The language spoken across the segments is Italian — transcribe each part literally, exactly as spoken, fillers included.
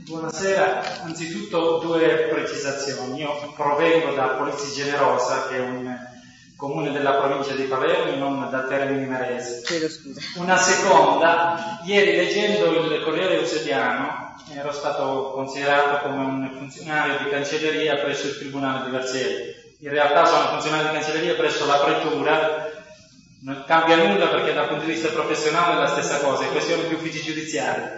Buonasera, anzitutto due precisazioni. Io provengo da Polizzi Generosa, che è un comune della provincia di Palermo, non da Termini Imerese. Chiedo scusa. Una seconda, ieri leggendo il Corriere Eusebbiano ero stato considerato come un funzionario di cancelleria presso il Tribunale di Vercelli. In realtà sono funzionario di cancelleria presso la Pretura. Non cambia nulla perché dal punto di vista professionale è la stessa cosa, è questione di uffici giudiziari.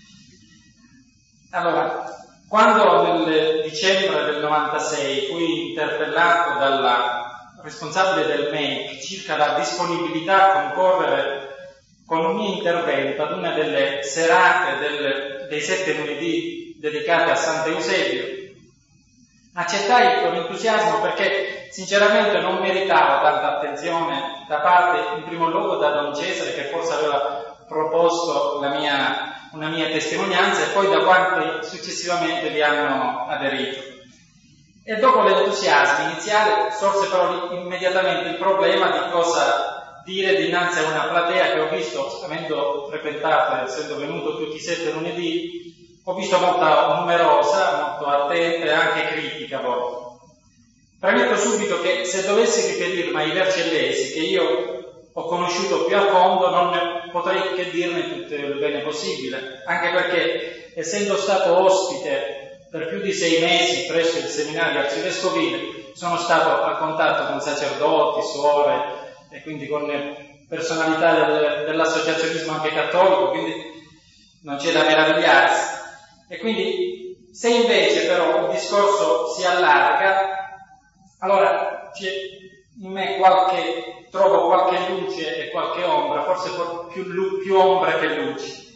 Allora, quando nel dicembre del novantasei fui interpellato dalla responsabile del M E I C circa la disponibilità a concorrere con un mio intervento ad una delle serate del, dei sette lunedì dedicate a Sant'Eusebio, accettai con entusiasmo perché sinceramente non meritavo tanta attenzione da parte, in primo luogo, da Don Cesare, che forse aveva proposto la mia una mia testimonianza, e poi da quanti successivamente vi hanno aderito. E dopo l'entusiasmo iniziale sorse però immediatamente il problema di cosa dire dinanzi a una platea che ho visto, avendo frequentato, essendo venuto tutti i sette lunedì, ho visto molto numerosa, molto attenta e anche critica a volte. Premetto subito che se dovessi riferirmi ai vercellesi, che io ho conosciuto più a fondo, non potrei che dirne tutto il bene possibile, anche perché, essendo stato ospite per più di sei mesi presso il seminario arcivescovile, sono stato a contatto con sacerdoti, suore e quindi con personalità del, dell'associazionismo anche cattolico, quindi non c'è da meravigliarsi. E quindi, se invece però il discorso si allarga, allora c'è in me qualche, trovo qualche luce e qualche ombra, forse più, più ombre che luci.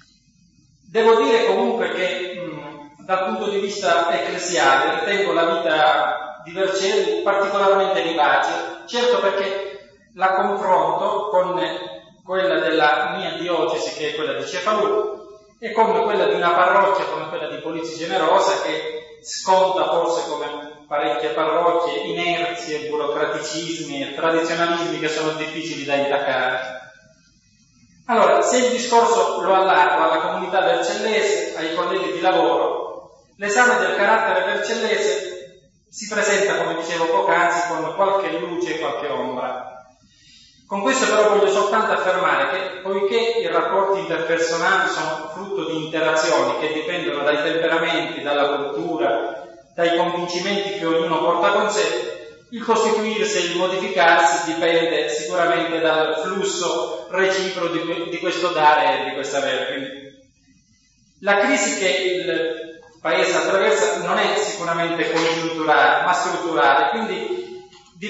Devo dire comunque che mh, dal punto di vista ecclesiale ritengo la vita di Vercelli particolarmente vivace, certo perché la confronto con quella della mia diocesi, che è quella di Cefalù, e con quella di una parrocchia come quella di Polizzi Generosa, che sconta forse come parecchie parrocchie inerzie, burocraticismi e tradizionalismi che sono difficili da intaccare. Allora, se il discorso lo allargo alla comunità vercellese, ai colleghi di lavoro, l'esame del carattere vercellese si presenta, come dicevo poc'anzi, con qualche luce e qualche ombra. Con questo però voglio soltanto affermare che, poiché i rapporti interpersonali sono frutto di interazioni che dipendono dai temperamenti, dalla cultura, dai convincimenti che ognuno porta con sé, il costituirsi e il modificarsi dipende sicuramente dal flusso reciproco di, di questo dare e di questa avere. Quindi, la crisi che il Paese attraversa non è sicuramente congiunturale, ma strutturale, quindi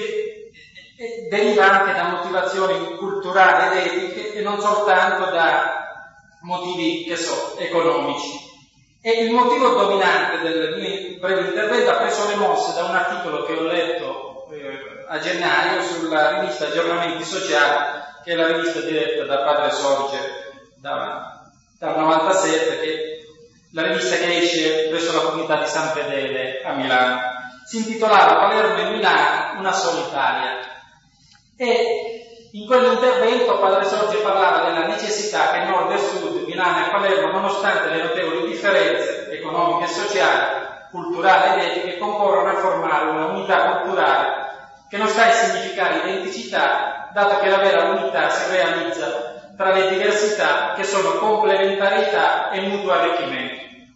di, deriva anche da motivazioni culturali ed etiche e non soltanto da motivi, che so, economici. E il motivo dominante del mio breve intervento ha preso le mosse da un articolo che ho letto eh, a gennaio sulla rivista Aggiornamenti Sociali, che è la rivista diretta da Padre Sorge da, dal novantasette, che è la rivista che esce presso la comunità di San Fedele a Milano. Si intitolava Palermo e Milano, una sola Italia. E in quell'intervento Padre Sorge parlava della necessità che Nord e Sud, Milano e Palermo, nonostante le notevoli differenze economiche e sociali, culturali ed etiche, concorrono a formare una unità culturale che non sta a significare identicità, dato che la vera unità si realizza tra le diversità che sono complementarietà e mutuo arricchimento.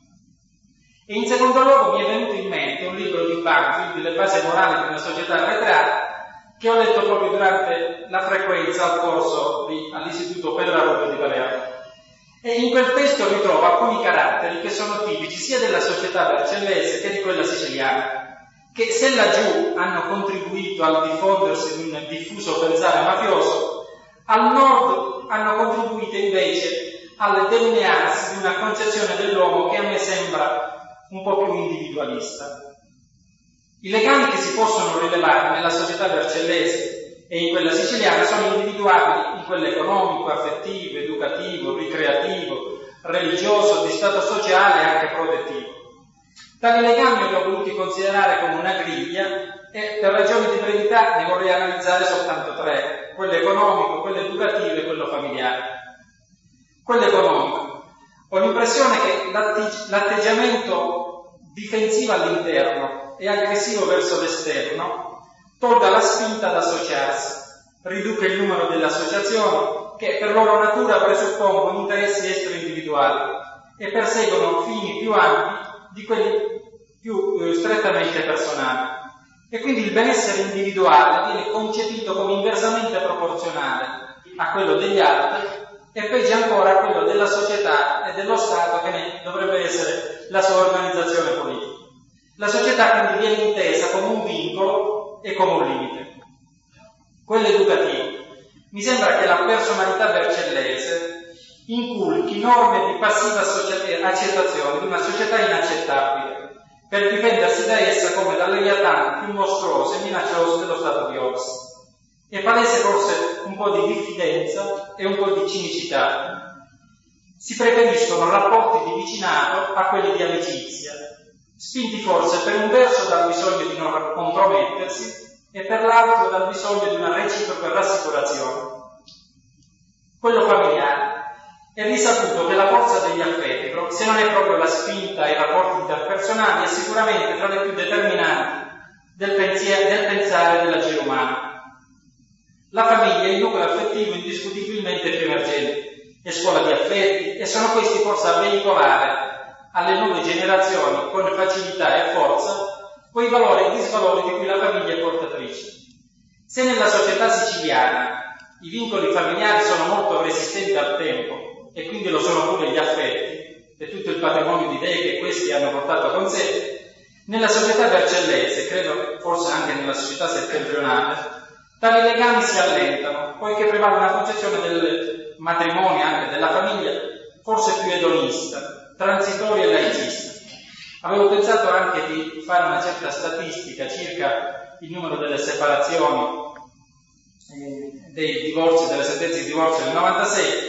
E in secondo luogo mi è venuto in mente un libro di Banfield, Le basi morali di una società arretrata, che ho letto proprio durante la frequenza al corso di, all'Istituto Pedrarobbio di Palermo. E in quel testo ritrovo alcuni caratteri che sono tipici sia della società vercellese che di quella siciliana, che se laggiù hanno contribuito al diffondersi di un diffuso pensare mafioso, al nord hanno contribuito invece al delinearsi di una concezione dell'uomo che a me sembra un po' più individualista. I legami che si possono rilevare nella società vercellese e in quella siciliana sono individuabili in quello economico, affettivo, educativo, ricreativo, religioso, di stato sociale e anche protettivo. Tali legami li ho voluti considerare come una griglia e per ragioni di brevità ne vorrei analizzare soltanto tre: quello economico, quello educativo e quello familiare. Quello economico. Ho l'impressione che l'atteggiamento difensivo all'interno e aggressivo verso l'esterno tolga la spinta ad associarsi, riduca il numero delle associazioni che per loro natura presuppongono interessi extra-individuali e perseguono fini più ampi di quelli più eh, strettamente personali. E quindi il benessere individuale viene concepito come inversamente proporzionale a quello degli altri e peggio ancora a quello della società e dello Stato, che ne dovrebbe essere la sua organizzazione politica. La società quindi viene intesa come un vincolo e come un limite. Quello educativo. Mi sembra che la personalità vercellese inculchi norme di passiva accettazione di una società inaccettabile, per difendersi da essa come dalle leviatane più mostruose e minacciose dello stato di Oz. È palese forse un po' di diffidenza e un po' di cinicità. Si preferiscono rapporti di vicinato a quelli di amicizia, spinti forse per un verso dal bisogno di non compromettersi e per l'altro dal bisogno di una reciproca rassicurazione. Quello familiare. È risaputo che la forza degli affetti, se non è proprio la spinta ai rapporti interpersonali, è sicuramente tra le più determinanti del, pensiero, del pensare dell'agire umano. La famiglia è il nucleo affettivo indiscutibilmente più emergente, è scuola di affetti e sono questi forse a veicolare alle nuove generazioni con facilità e forza quei valori e disvalori di cui la famiglia è portatrice. Se nella società siciliana i vincoli familiari sono molto resistenti al tempo, e quindi lo sono pure gli affetti e tutto il patrimonio di idee che questi hanno portato con sé, nella società vercellese, credo forse anche nella società settentrionale, tali legami si allentano, poiché prevale una concezione del matrimonio, anche della famiglia, forse più edonista, transitoria e laicista. Avevo pensato anche di fare una certa statistica circa il numero delle separazioni, eh, dei divorzi, delle sentenze di divorzio del novantasei.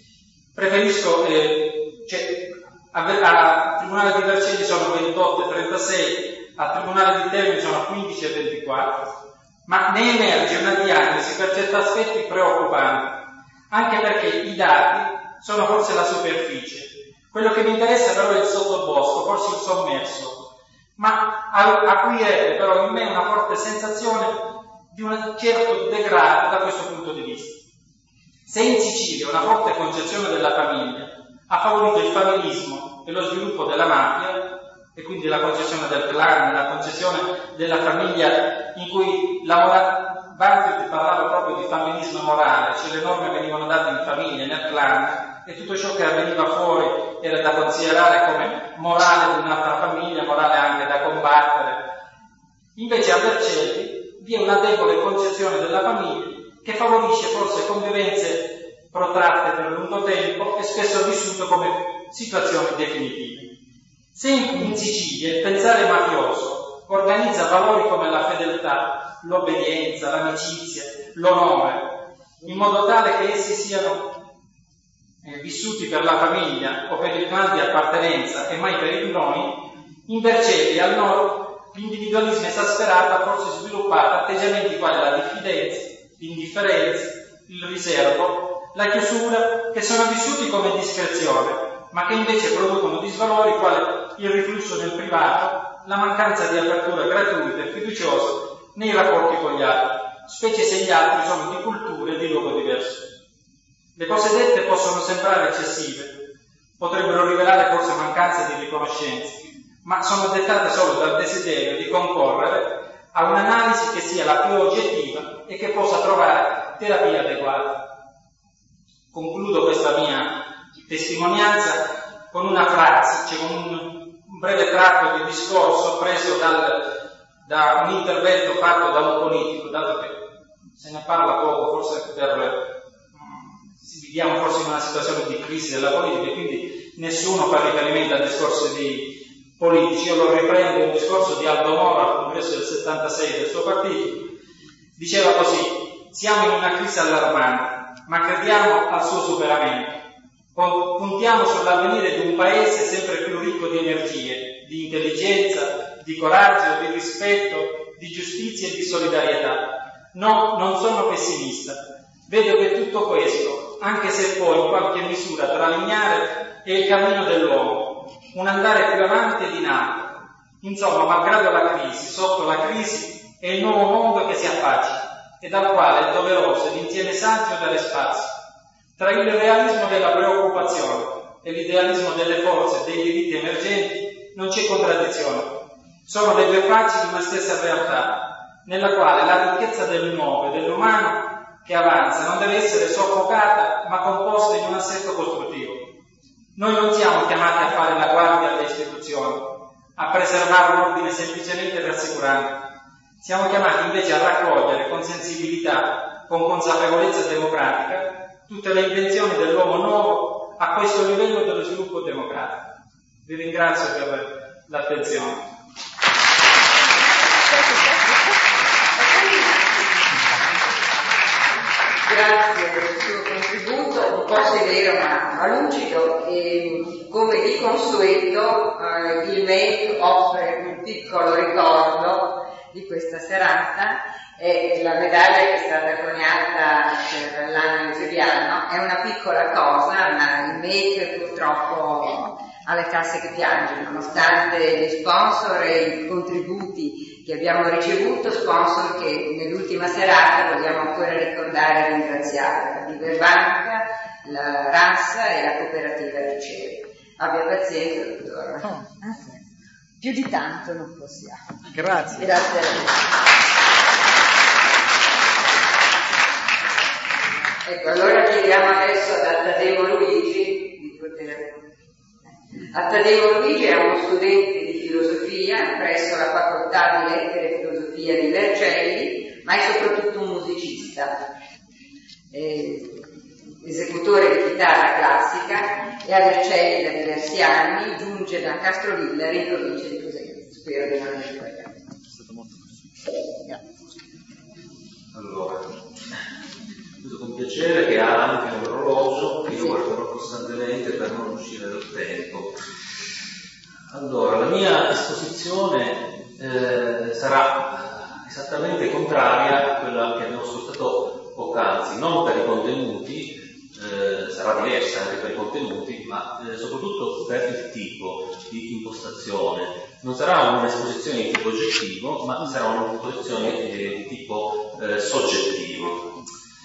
Preferisco, eh, cioè, a, a Tribunale di Vercelli sono ventotto e trentasei, a Tribunale di Termini sono quindici e ventiquattro, ma ne emerge una diagnosi per certi aspetti preoccupanti, anche perché i dati sono forse la superficie. Quello che mi interessa però è il sottobosco, forse il sommerso, ma acuirebbe però in me una forte sensazione di un certo degrado da questo punto di vista. Se in Sicilia una forte concezione della famiglia ha favorito il familismo e lo sviluppo della mafia, e quindi la concezione del clan, la concezione della famiglia in cui la morale, Banfield parlava proprio di familismo morale, cioè le norme venivano date in famiglia, nel clan, e tutto ciò che avveniva fuori era da considerare come morale di un'altra famiglia, morale anche da combattere. Invece a Vercelli vi è una debole concezione della famiglia che favorisce forse convivenze protratte per lungo tempo e spesso vissute come situazioni definitive. Se in Sicilia il pensare mafioso organizza valori come la fedeltà, l'obbedienza, l'amicizia, l'onore, in modo tale che essi siano eh, vissuti per la famiglia o per il clan di appartenenza e mai per i cloni, in Vercelli al nord l'individualismo esasperato ha forse sviluppato atteggiamenti quali la diffidenza, l'indifferenza, il riservo, la chiusura, che sono vissuti come discrezione, ma che invece producono disvalori quali il riflusso nel privato, la mancanza di apertura gratuita e fiduciosa nei rapporti con gli altri, specie se gli altri sono di cultura e di luogo diverso. Le cose dette possono sembrare eccessive, potrebbero rivelare forse mancanza di riconoscenza, ma sono dettate solo dal desiderio di concorrere a un'analisi che sia la più oggettiva e che possa trovare terapia adeguata. Concludo questa mia testimonianza con una frase, cioè con un, un breve tratto di discorso preso dal, da un intervento fatto da un politico, dato che se ne parla poco, forse per, viviamo forse in una situazione di crisi della politica e quindi nessuno fa riferimento a discorsi di politici. Io lo riprendo un discorso di Aldo Moro al congresso del settantasei del suo partito. Diceva così: siamo in una crisi allarmante, ma crediamo al suo superamento. Puntiamo sull'avvenire di un paese sempre più ricco di energie, di intelligenza, di coraggio, di rispetto, di giustizia e di solidarietà. No, non sono pessimista. Vedo che tutto questo anche se poi in qualche misura travalignare è il cammino dell'uomo, un andare più avanti di in alto. Insomma, malgrado la crisi, sotto la crisi è il nuovo mondo che si affaccia e dal quale è doveroso l'insieme saggio dare spazio. Tra il realismo della preoccupazione e l'idealismo delle forze e dei diritti emergenti non c'è contraddizione. Sono le due facce di una stessa realtà, nella quale la ricchezza del nuovo e dell'umano che avanza non deve essere soffocata, ma composta in un assetto costruttivo. Noi non siamo chiamati a fare la guardia alle istituzioni, a preservare un ordine semplicemente rassicurante. Siamo chiamati invece a raccogliere con sensibilità, con consapevolezza democratica, tutte le intenzioni dell'uomo nuovo a questo livello dello sviluppo democratico. Vi ringrazio per l'attenzione. Grazie per il suo contributo, un po' severo ma, ma lucido, e come di consueto eh, il M E C offre un piccolo ricordo di questa serata. E la medaglia che è stata coniata per l'anno giuliano è una piccola cosa, ma il M E C purtroppo ha le casse che piange, nonostante gli sponsor e i contributi che abbiamo ricevuto, sponsor che nell'ultima serata vogliamo ancora ricordare e ringraziare: la Liberbanca, la Rassa e la cooperativa Riceve. Abbia pazienza, dottore. Oh, più di tanto non possiamo. Grazie. Grazie a lei. Ecco, allora chiediamo adesso a Taddeo Luigi di poter... A Taddeo Luigi è uno studente di filosofia presso la facoltà di lettere e filosofia di Vercelli, ma è soprattutto un musicista, eh, esecutore di chitarra classica, e a Vercelli da diversi anni, giunge da Castrovillari in provincia di Cosenza. Spero di non aver sbagliato. È stato molto difficile. Allora, vedo con piacere che ha anche un orologio che io guarderò costantemente per non uscire dal tempo. Allora, la mia esposizione eh, sarà esattamente contraria a quella che abbiamo ascoltato poc'anzi, non per i contenuti, eh, sarà diversa anche per i contenuti, ma eh, soprattutto per il tipo di impostazione. Non sarà un'esposizione di tipo oggettivo, ma sarà un'esposizione eh, di tipo eh, soggettivo.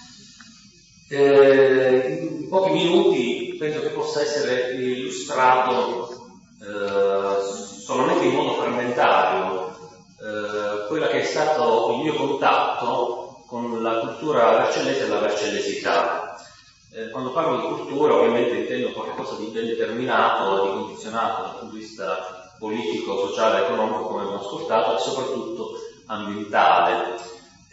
Eh, in pochi minuti penso che possa essere illustrato eh, solamente in modo frammentario eh, quella che è stato il mio contatto con la cultura vercellese e la vercellesità. Eh, quando parlo di cultura ovviamente intendo qualcosa di ben determinato, di condizionato dal punto di vista politico, sociale, economico, come abbiamo ascoltato, e soprattutto ambientale.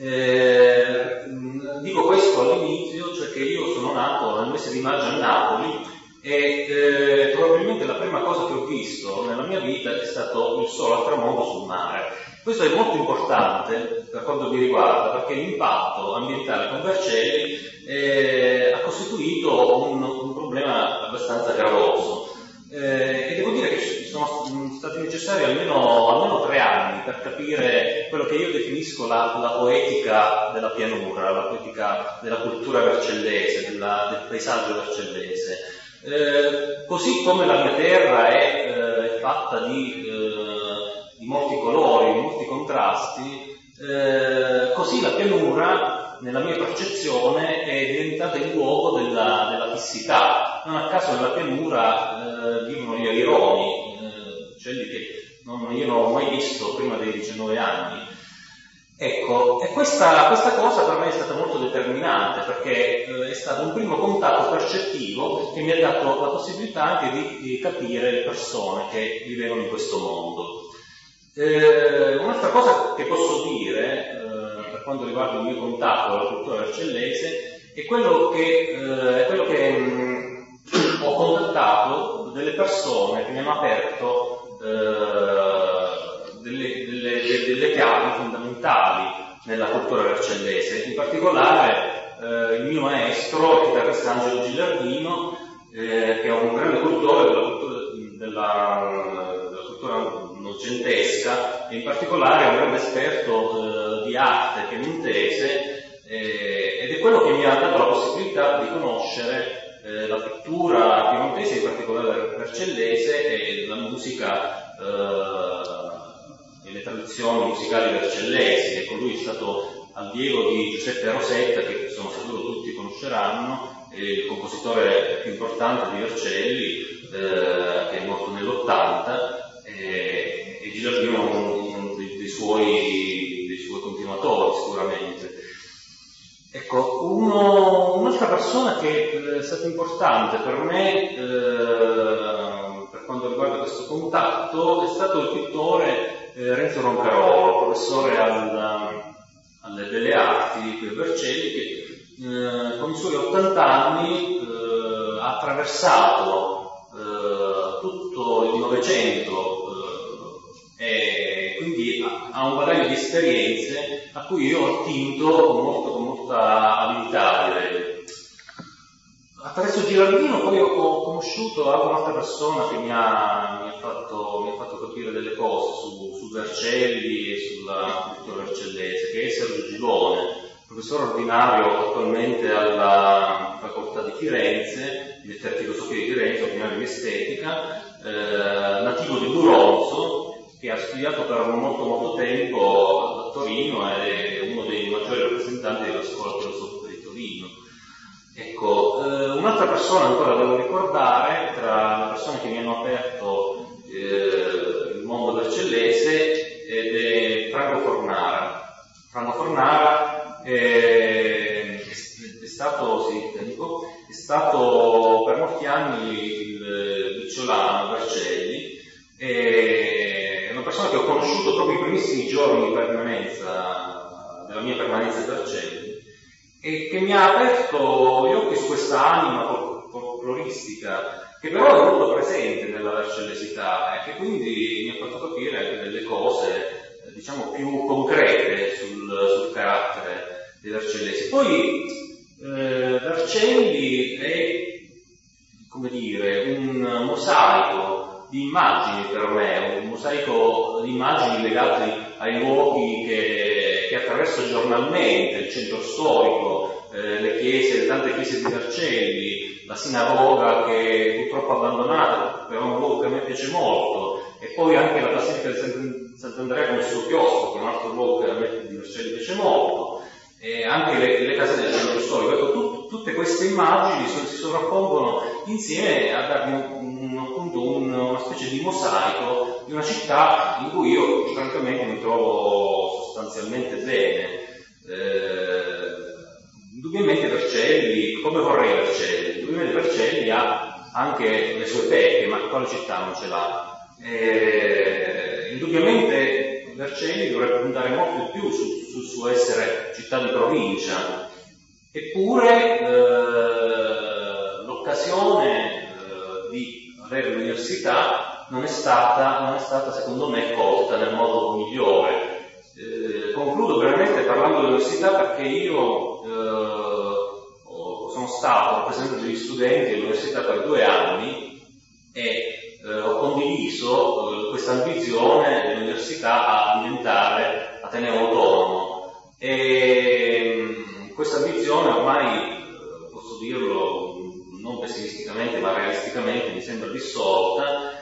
Eh, dico questo all'inizio, cioè che io sono nato nel mese di maggio a Napoli e eh, probabilmente la prima cosa che ho visto nella mia vita è stato il sole al tramonto sul mare. Questo è molto importante per quanto mi riguarda, perché l'impatto ambientale con Vercelli eh, ha costituito un, un problema abbastanza gravoso. Eh, e devo dire che sono stati necessari almeno, almeno tre anni per capire quello che io definisco la, la poetica della pianura, la poetica della cultura vercellese, della, del paesaggio vercellese. Eh, così come la mia terra è, eh, è fatta di, eh, di molti colori, di molti contrasti, eh, così la pianura nella mia percezione è diventata il luogo della, della fissità. Non a caso nella pianura eh, vivono gli aironi, eh, uccelli che non, io non ho mai visto prima dei diciannove anni. Ecco, e questa, questa cosa per me è stata molto determinante, perché eh, è stato un primo contatto percettivo che mi ha dato la possibilità anche di, di capire le persone che vivevano in questo mondo. Eh, un'altra cosa che posso dire eh, per quanto riguarda il mio contatto con la cultura vercellese è quello che, eh, è quello che mh, ho contattato delle persone che mi hanno aperto eh, delle, delle, delle, delle chiavi fondamentali nella cultura vercellese. In particolare eh, il mio maestro, il chitarrista Angelo Gilardino, eh, che è un grande cultore della cultura, della, della cultura novecentesca, e in particolare è un grande esperto eh, di arte piemontese, eh, ed è quello che mi ha dato la possibilità di conoscere eh, la pittura piemontese, in particolare vercellese, e la musica eh, e le tradizioni musicali vercellesi. Ecco, lui è stato allievo di Giuseppe Rosetta, che sono sicuro tutti conosceranno, è il compositore più importante di Vercelli, eh, che è morto nell'ottanta, eh, e Gilardino è uno dei, dei, suoi, dei suoi continuatori sicuramente. Ecco, uno, un'altra persona che è stata importante per me eh, per quanto riguarda questo contatto è stato il pittore eh, Renzo Roncarolo, professore al, alle Belle Arti qui a Vercelli, che eh, con i suoi ottanta anni eh, ha attraversato eh, tutto il Novecento eh, e quindi ha, ha un bagaglio di esperienze a cui io ho attinto con, molto, con molta abilità, direi. Attraverso Gilardino poi ho conosciuto anche un'altra persona che mi ha, mi ha, fatto, mi ha fatto capire delle cose su, su Vercelli e sulla cultura vercellese, che è Sergio Gilone, professore ordinario attualmente alla facoltà di Firenze, di lettera e filosofia di Firenze, ordinario di estetica, eh, nativo di Buronzo, che ha studiato per molto molto tempo a Torino ed è uno dei maggiori rappresentanti della scuola filosofica di Torino. Ecco, eh, un'altra persona ancora devo ricordare, tra le persone che mi hanno aperto eh, il mondo vercellese, ed è Franco Fornara. Franco Fornara è, è stato, sì, dico, è stato per molti anni il Bicciolano Vercelli, e è una persona che ho conosciuto proprio i primissimi giorni di permanenza, della mia permanenza a Vercelli, e che mi ha aperto gli occhi su questa anima folcloristica che però è molto presente nella vercellesità e che quindi mi ha fatto capire anche delle cose, diciamo, più concrete sul, sul carattere dei vercellesi. Poi eh, Vercelli è, come dire, un mosaico di immagini per me, un mosaico di immagini legate ai luoghi che, che attraverso giornalmente, il centro storico, eh, le chiese, le tante chiese di Vercelli, la sinagoga che è purtroppo abbandonata, però è un luogo che a me piace molto, e poi anche la Basilica di Sant'Andrea con il suo chiostro, che è un altro luogo che a me di Vercelli piace molto, e anche le, le case del centro storico. Ecco, tut, tutte queste immagini si, si sovrappongono insieme a darmi un, un, appunto un, una specie di mosaico di una città in cui io francamente mi trovo sostanzialmente bene. Eh, indubbiamente Vercelli, come vorrei Vercelli, indubbiamente Vercelli ha anche le sue pecche, ma quale città non ce l'ha? Eh, indubbiamente Vercelli dovrebbe puntare molto di più sul, sul suo essere città di provincia, eppure eh, l'occasione eh, di avere l'università non è stata, non è stata secondo me colta nel modo migliore. Eh, concludo brevemente parlando dell'università perché io eh, sono stato rappresentante degli studenti all'università per due anni e eh, ho condiviso eh, questa ambizione dell'università a diventare ateneo autonomo, e mh, questa ambizione ormai, eh, posso dirlo non pessimisticamente ma realisticamente, mi sembra dissolta,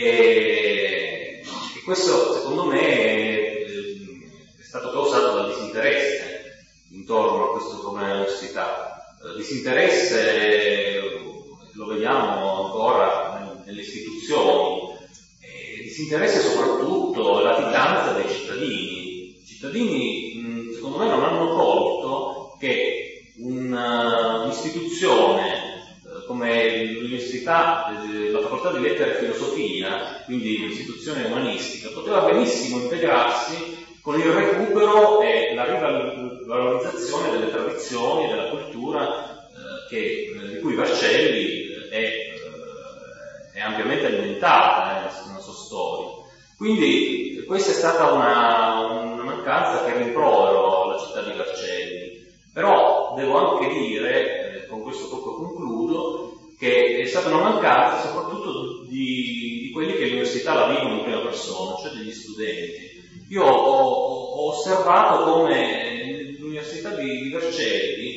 e, e questo secondo me è, è stato causato dal disinteresse intorno a questo problema dell'università. Disinteresse lo vediamo ancora nelle istituzioni, e disinteresse soprattutto latitanza dei cittadini. I cittadini secondo me non hanno colto che una, un'istituzione come l'università, la facoltà di lettere e filosofia, quindi un'istituzione umanistica, poteva benissimo integrarsi con il recupero e la rivalorizzazione delle tradizioni e della cultura eh, che, di cui Vercelli è, eh, è ampiamente alimentata eh, nella sua storia. Quindi questa è stata una, una mancanza che rimprovero alla città di Vercelli. Però devo anche dire, eh, con questo poco concludo, che è stata una mancanza soprattutto di, di quelli che l'università la vivono in prima persona, cioè degli studenti. Io ho, ho osservato come l'università di, di Vercelli,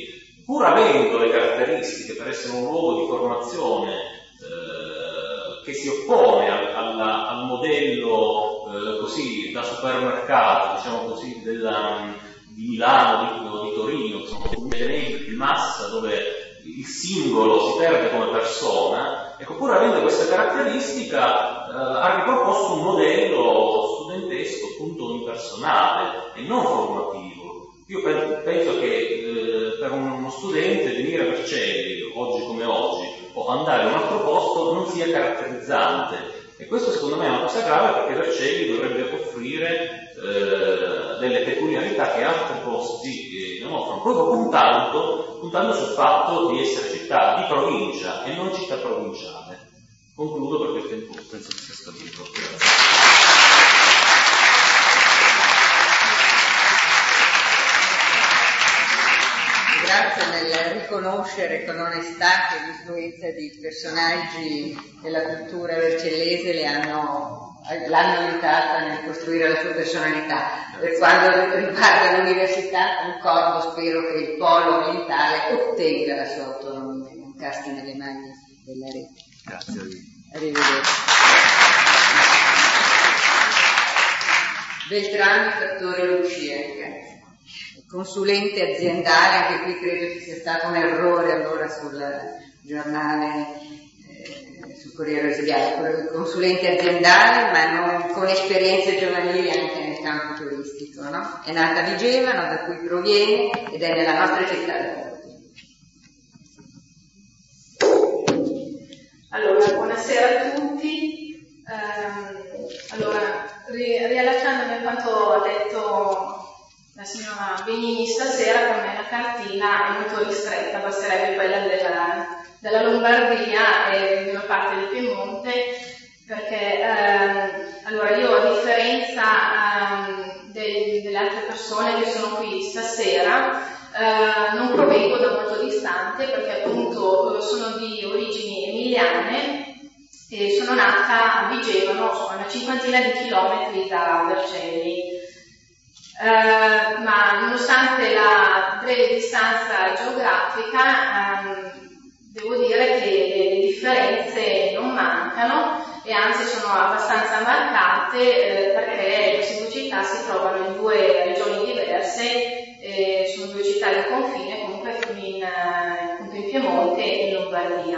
pur avendo le caratteristiche per essere un luogo di formazione eh, che si oppone al, alla, al modello eh, così da supermercato, diciamo così, della, di Milano, di, di Torino, che sono generici di massa, dove il singolo si perde come persona, ecco, pur avendo questa caratteristica eh, ha riproposto un modello studentesco appunto impersonale e non formativo. Io penso che eh, per uno studente venire a Vercelli, oggi come oggi, o andare in un altro posto non sia caratterizzante, e questo secondo me è una cosa grave, perché Vercelli dovrebbe offrire eh, delle peculiarità che altri posti eh, non offrono, proprio puntando, puntando sul fatto di essere città di provincia e non città provinciale. Concludo perché il tempo penso che sia scaduto. Grazie nel riconoscere con onestà che l'influenza di personaggi della cultura vercellese le hanno, l'hanno aiutata nel costruire la sua personalità. Per quanto riguarda l'università, concordo, spero che il polo orientale ottenga la sua autonomia, non caschi nelle mani della rete. Grazie. Arrivederci. Beltrami Fattore Lucia. Consulente aziendale, anche qui credo ci sia stato un errore allora sul giornale, eh, sul Corriere Esiliano, consulente aziendale ma non, con esperienze giovanili anche nel campo turistico, no? È nata a Vigevano, da cui proviene, ed è nella nostra città. Allora, buonasera a tutti. Um, allora, ri- riallacciandomi a quanto ha detto la signora Benigni stasera, con me la cartina è molto ristretta, basterebbe quella della, della Lombardia e di una parte del Piemonte, perché ehm, allora io, a differenza ehm, dei, delle altre persone che sono qui stasera, eh, non provengo da molto distante, perché appunto sono di origini emiliane e sono nata a Vigevano, a una cinquantina di chilometri da Vercelli. Uh, ma nonostante la breve distanza geografica, um, devo dire che le differenze non mancano e anzi sono abbastanza marcate, eh, perché queste due città si trovano in due regioni diverse, eh, sono due città di confine, comunque in, appunto in Piemonte e in Lombardia.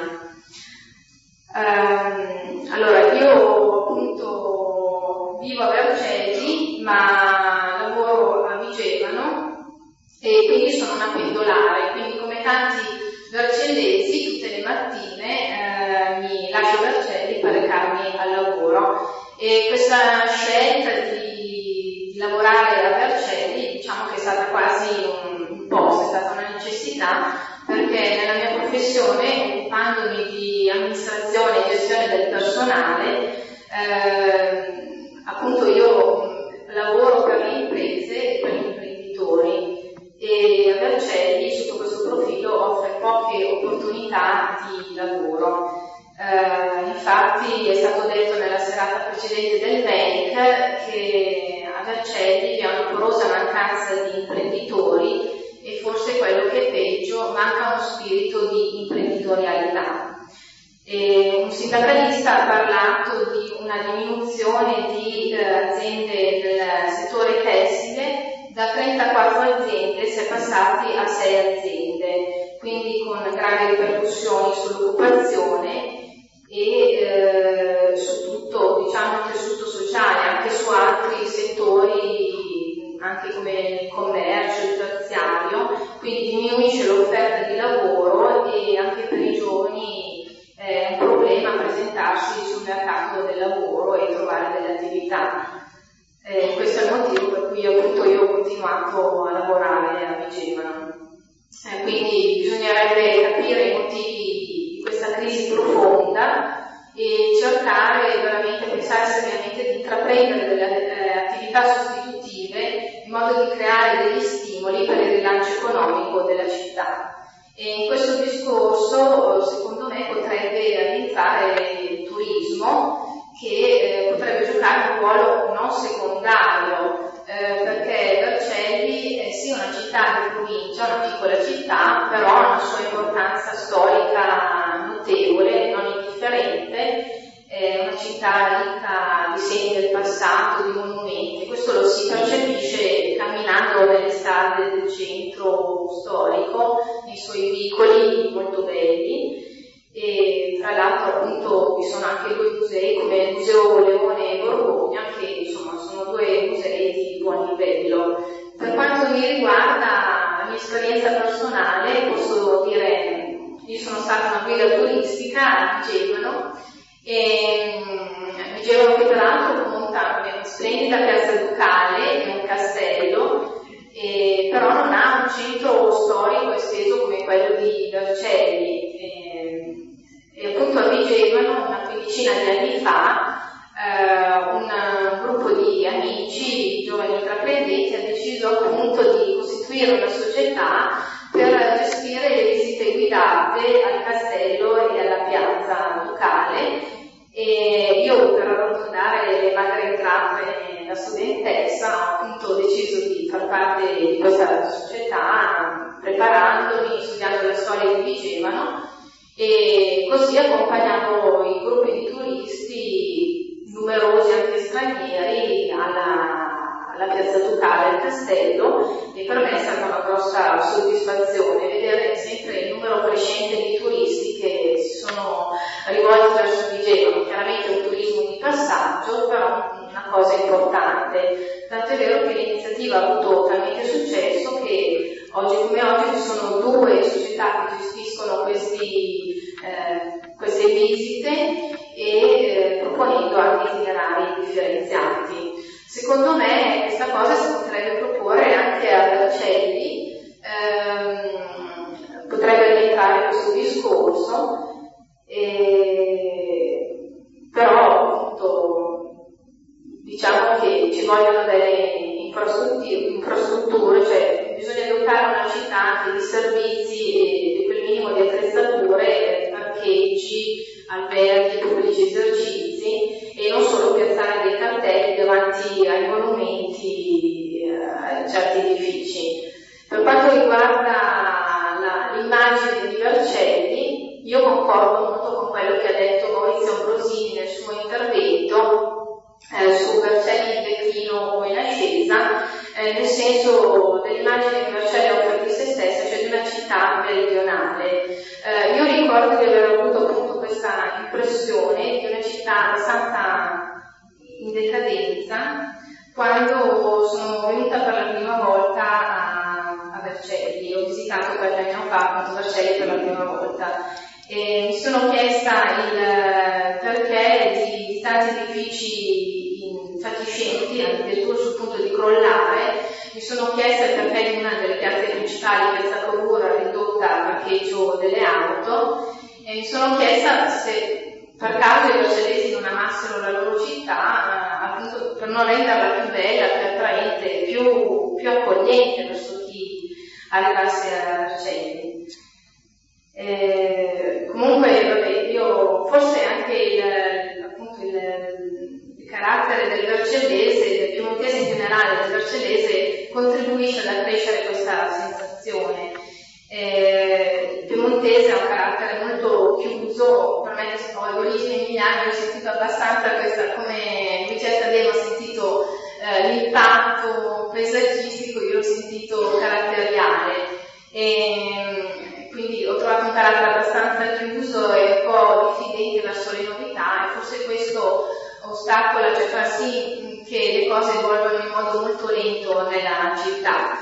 Um, allora, io appunto vivo a Vercelli, ma lavoro a Vigevano e quindi sono una pendolare, quindi come tanti vercellesi tutte le mattine eh, mi lascio Vercelli per recarmi al lavoro, e questa scelta di, di lavorare a Vercelli, diciamo che è stata quasi un, un po', è stata una necessità, perché nella mia professione, occupandomi di amministrazione e gestione del personale, eh, appunto io lavoro per le imprese e per gli imprenditori, e a Vercelli sotto questo profilo offre poche opportunità di lavoro. Eh, infatti è stato detto nella serata precedente del M E C che a Vercelli vi è una porosa mancanza di imprenditori e forse quello che è peggio, manca uno spirito di imprenditorialità. E un sindacalista ha parlato di una diminuzione di eh, aziende del settore tessile, da trentaquattro aziende si è passati a sei aziende, quindi con gravi ripercussioni sull'occupazione e eh, su tutto, diciamo, il tessuto sociale, anche su altri settori, anche come il commercio, il terziario, quindi diminuisce l'offerta di lavoro e anche per i giovani è un problema presentarsi sul mercato del lavoro e trovare delle attività. Eh, questo è il motivo per cui appunto io ho continuato a lavorare a Vigevano. Eh, quindi bisognerebbe capire i motivi di questa crisi profonda e cercare veramente, pensare seriamente di intraprendere delle eh, attività sostitutive in modo di creare degli stimoli per il rilancio economico della città. E in questo discorso, secondo me, potrebbe rientrare il turismo, che eh, potrebbe giocare un ruolo non secondario, eh, perché Vercelli è sì una città di provincia, una piccola città, però importanza storica notevole, non indifferente, è una città ricca di segni del passato, di monumenti. Questo lo si percepisce camminando nelle strade del centro storico, nei suoi vicoli molto belli. E tra l'altro appunto vi sono anche due musei come il Museo Leone e Borgogna, che insomma sono due musei di buon livello. Per quanto mi riguarda la mia esperienza personale, posso dire, io sono stata una guida turistica a Vigevano, e Vigevano che peraltro conta una splendida piazza ducale, è un castello, e, però non ha un centro storico esteso come quello di Vercelli. E, e appunto a Vigevano, una quindicina di anni fa, eh, un, un gruppo di amici, di giovani intraprendenti, ha deciso appunto di costituire una società per gestire le visite guidate al castello e alla piazza ducale. E io, per arrotondare le magre entrate da studentessa, ho appunto deciso di far parte di questa società, preparandomi, studiando la storia di Vigevano, e così accompagnavo i gruppi di turisti, numerosi anche stranieri, alla, alla piazza ducale, al castello, e per me è stata una grossa soddisfazione vedere sempre il numero crescente di turisti che si sono rivolti verso Vigevano. Chiaramente un turismo di passaggio, però una cosa importante. Tanto è vero che l'iniziativa ha avuto talmente successo che oggi come oggi ci sono due società che gestiscono questi, eh, queste visite e eh, proponendo anche itinerari differenziati. Secondo me questa cosa si potrebbe proporre anche a Vercelli, ehm, potrebbe rientrare questo discorso, e, però appunto diciamo che ci vogliono delle infrastrutture, cioè bisogna dotare una città anche di servizi e di quel minimo di attrezzature, parcheggi, alberghi, pubblici esercizi, e non solo piazzare dei cartelli davanti ai monumenti, eh, a certi edifici. Per quanto riguarda la, l'immagine di Vercelli, io concordo molto con quello che ha detto Maurizio Ambrosini nel suo intervento eh, su Vercelli in declino o in ascesa, eh, nel senso dell'immagine che Vercelli offre di se stessa, cioè di una città meridionale. Eh, io ricordo di aver avuto appunto questa impressione di una città abbastanza in decadenza quando sono venuta per la prima volta a, a Vercelli. Ho visitato qualche anno fa appunto Vercelli per la prima volta e mi sono chiesta il perché di, di tanti edifici fatiscenti, addirittura sul punto di crollare. Mi sono chiesta il perché di una delle piazze principali, piazza Cavour, ridotta a parcheggio delle auto, e mi sono chiesta se per caso i vercellesi non amassero la loro città, appunto per non renderla più bella, più attraente, più, più accogliente verso chi arrivasse a Vercelli. Eh, comunque, vabbè, io forse anche il, appunto il, il carattere del vercellese, del piemontese in generale, del vercellese, contribuisce ad accrescere questa sensazione. Eh, il piemontese ha un carattere molto chiuso, per me che ho origini emiliane, ho sentito abbastanza questa, come Lucia Tadeo ha sentito eh, l'impatto paesaggistico, io l'ho sentito caratteriale. E, quindi ho trovato un carattere abbastanza chiuso e un po' diffidente verso le novità, e forse questo ostacola, cioè fa sì che le cose evolvano in modo molto lento nella città.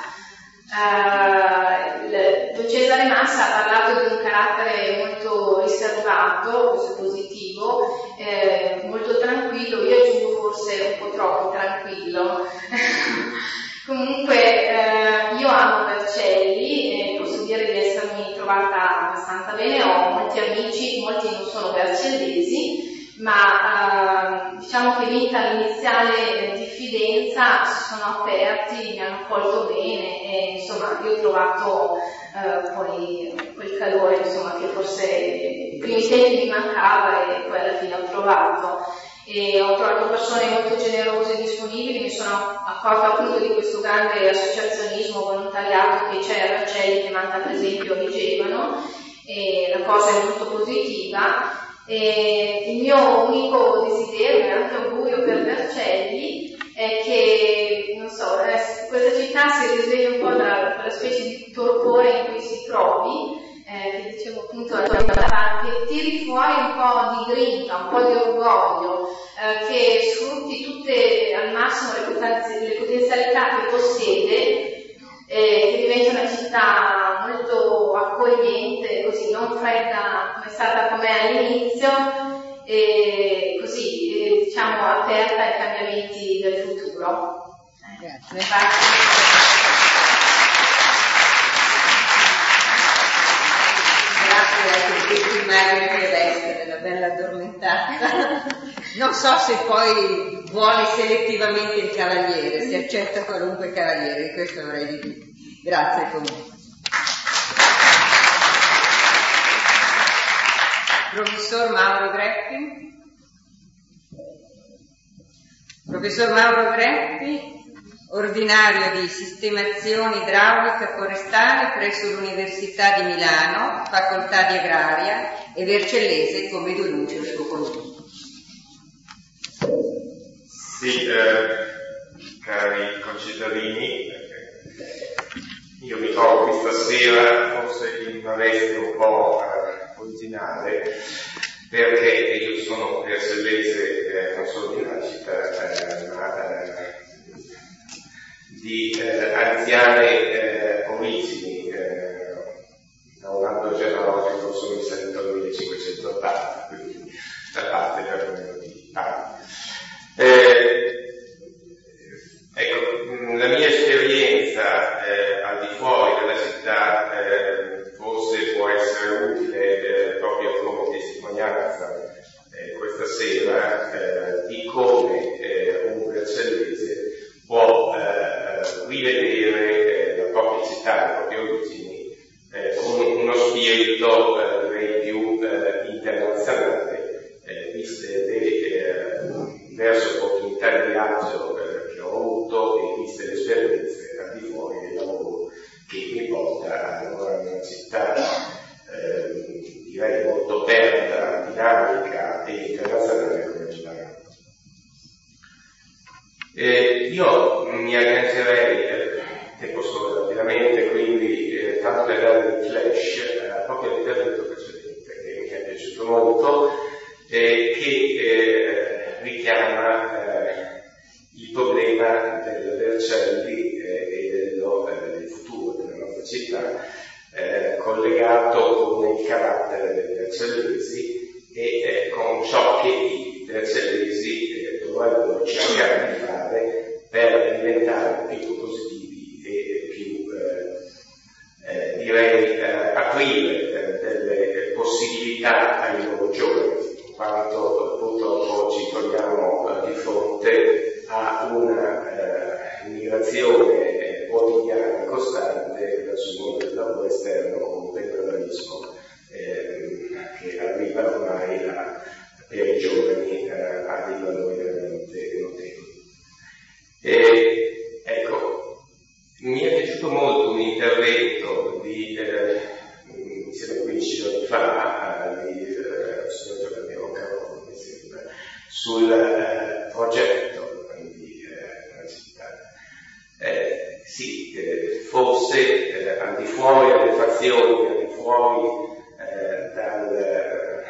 Uh, Don Cesare Massa ha parlato di un carattere molto riservato, questo è positivo, eh, molto tranquillo, io aggiungo forse un po' troppo tranquillo. Comunque eh, io amo Vercelli e posso dire di essermi trovata abbastanza bene, ho molti amici, molti non sono vercellesi, ma eh, diciamo che vinta l'iniziale diffidenza si sono aperti, mi hanno accolto bene e insomma io ho trovato eh, poi quel calore insomma che forse i primi tempi mi mancava e poi alla fine ho trovato. E ho trovato persone molto generose e disponibili, mi sono accorta appunto di questo grande associazionismo, volontariato che c'è a Vercelli, che manca per esempio a Vigevano, e la cosa è molto positiva. E il mio unico desiderio e anche augurio per Vercelli è che, non so, questa città si risvegli un po' da quella specie di torpore in cui si trovi, eh, che dicevo appunto che tiri fuori un po' di grinta, un po' di orgoglio, eh, che sfrutti tutte al massimo le, potenzi- le potenzialità che possiede, eh, che diventi una città molto accogliente, così non fredda come è stata com'è all'inizio, e così eh, diciamo aperta ai cambiamenti del futuro. Grazie. Grazie a questa immagine che resta della bella addormentata. Non so se poi vuole selettivamente il cavaliere, si accetta qualunque cavaliere, di questo avrei di più. Grazie comunque. Professor Mauro Greppi. Professor Mauro Greppi, ordinario di sistemazione idraulica forestale presso l'Università di Milano, Facoltà di Agraria, e Vercellese come denuncia il suo contributo. Sì, eh, cari concittadini, io mi trovo qui stasera forse in una veste un po' eh, originale, perché io sono vercellese, eh, non solo di nascita, eh, ma eh, di eh, anziane eh, origini. Eh, da un anno genealogico sono risalito al millecinquecentottanta, quindi da parte perlomeno di anni. Eh, ecco, la mia esperienza eh, al di fuori della città eh, forse può essere utile eh, proprio come testimonianza eh, questa sera eh, di come eh, un vercellese può eh, rivedere eh, la propria città, le proprie origini eh, con uno spirito eh, direi più eh, internazionale, eh, viste le eh, diverse opportunità di viaggio eh, che ho avuto e viste le esperienze al di fuori del lavoro che mi porta a lavorare in una città eh, direi molto aperta, dinamica e internazionale come Milano. Eh, io mi aggancierei, eh, tempo solo rapidamente, quindi eh, tanto per dare il flash eh, proprio all'intervento precedente che mi è piaciuto molto, eh, che eh, richiama eh, il problema del Vercelli eh, e dello, eh, del futuro della nostra città, eh, collegato con il carattere dei vercellesi e eh, con ciò che i vercellesi eh, dovrebbero cercare di fare per diventare più positivi e più eh, eh, direi eh, aprire eh, delle possibilità ai loro giovani, in quanto purtroppo ci troviamo eh, di fronte a una eh, immigrazione eh, quotidiana costante verso il mondo del lavoro esterno con un pendolarismo eh, che arriva ormai a, per i giovani eh, a dei valori veramente notevoli. E, ecco, mi è piaciuto molto un intervento di eh, insieme a quindici giorni fa eh, di eh, signor Giovanni Roncarolo, mi sembra, sul eh, progetto di eh, una città. Eh, sì, eh, forse eh, al di fuori delle fazioni, al di fuori eh, dal, eh,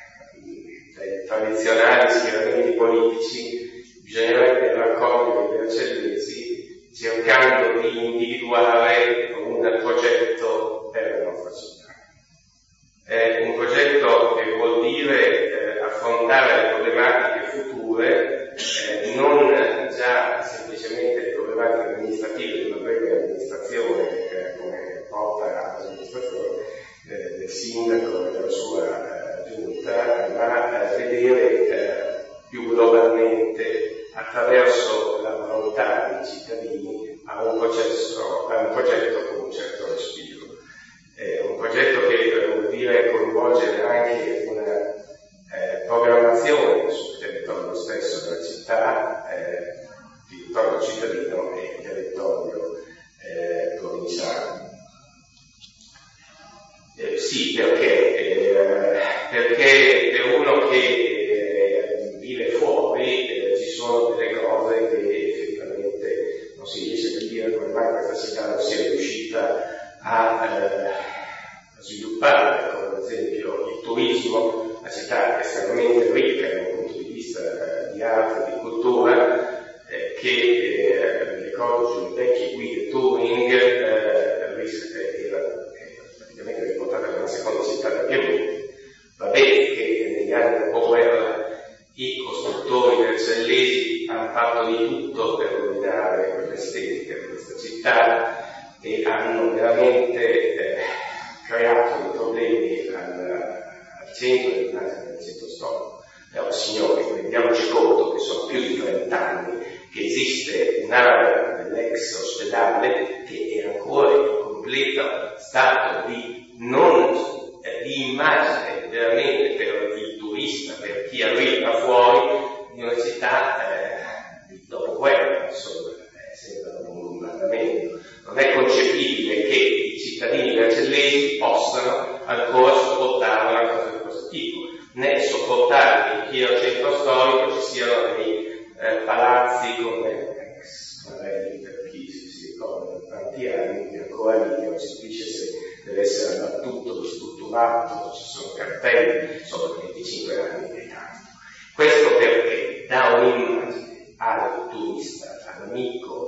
dai tradizionali schieramenti politici, bisognerebbe raccogliere i vercellesi cercando di individuare un progetto per la nostra città. È un progetto che vuol dire eh, affrontare le problematiche future, eh, non già semplicemente le problematiche amministrative di una breve amministrazione, eh, come porta all'amministrazione eh, del sindaco e della sua eh, giunta, ma eh, vedere eh, più globalmente attraverso la volontà dei cittadini a un, processo, a un progetto con un certo respiro. È un progetto che vuol dire coinvolgere anche una eh, programmazione sul territorio stesso della città, eh, territorio cittadino e territorio eh, provinciale. Eh, sì, perché che eh, ricordo sulle vecchie guide Touring eh, era eh, praticamente riportata nella seconda città del Piemonte. Va bene che negli anni del dopoguerra i costruttori vercellesi hanno fatto di tutto per rovinare quell'estetica di questa città e hanno veramente eh, creato dei problemi al, al centro e al centro storico. Però signori, rendiamoci conto che sono più di trent'anni che esiste un'area dell'ex ospedale che è ancora in completo stato di non eh, di immagine veramente per il turista, per chi arriva da fuori di una città eh, di dopoguerra, insomma, eh, sembra un bombardamento. Non è concepibile che i cittadini vercellesi possano ancora sopportare una cosa di questo tipo, né sopportare che in pieno centro storico ci siano dei eh, palazzi come ex Marelli, per chi si ricorda da tanti anni, che ancora lì non si capisce se deve essere abbattuto, ristrutturato, ci sono cartelli, insomma venticinque anni è tanto. Questo perché dà un'immagine al turista, all'amico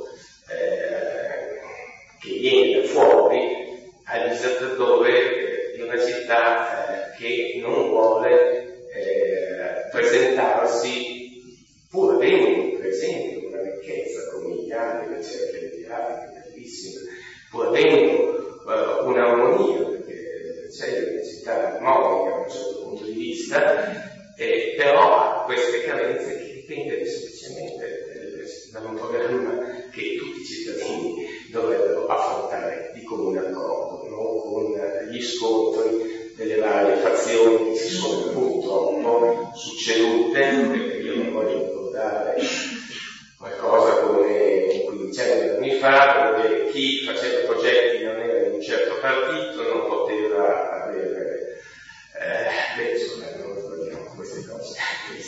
eh, che viene da fuori, al visitatore di una città eh, che non vuole eh, presentarsi, pur avendo presente una ricchezza comediale, una cerca letteraria bellissima, pur avendo uh, un'armonia, perché c'è una città armonica da un certo punto di vista, eh, però ha queste carenze che dipendono semplicemente da un programma che tutti i cittadini dovrebbero affrontare di comune accordo, non con gli scontri delle varie fazioni che si sono purtroppo succedute, perché io non voglio ricordare qualcosa come un quindicenno di anni fa, dove chi faceva progetti non era di un certo partito, non poteva avere, eh, beh, insomma, non ricordiamo queste cose,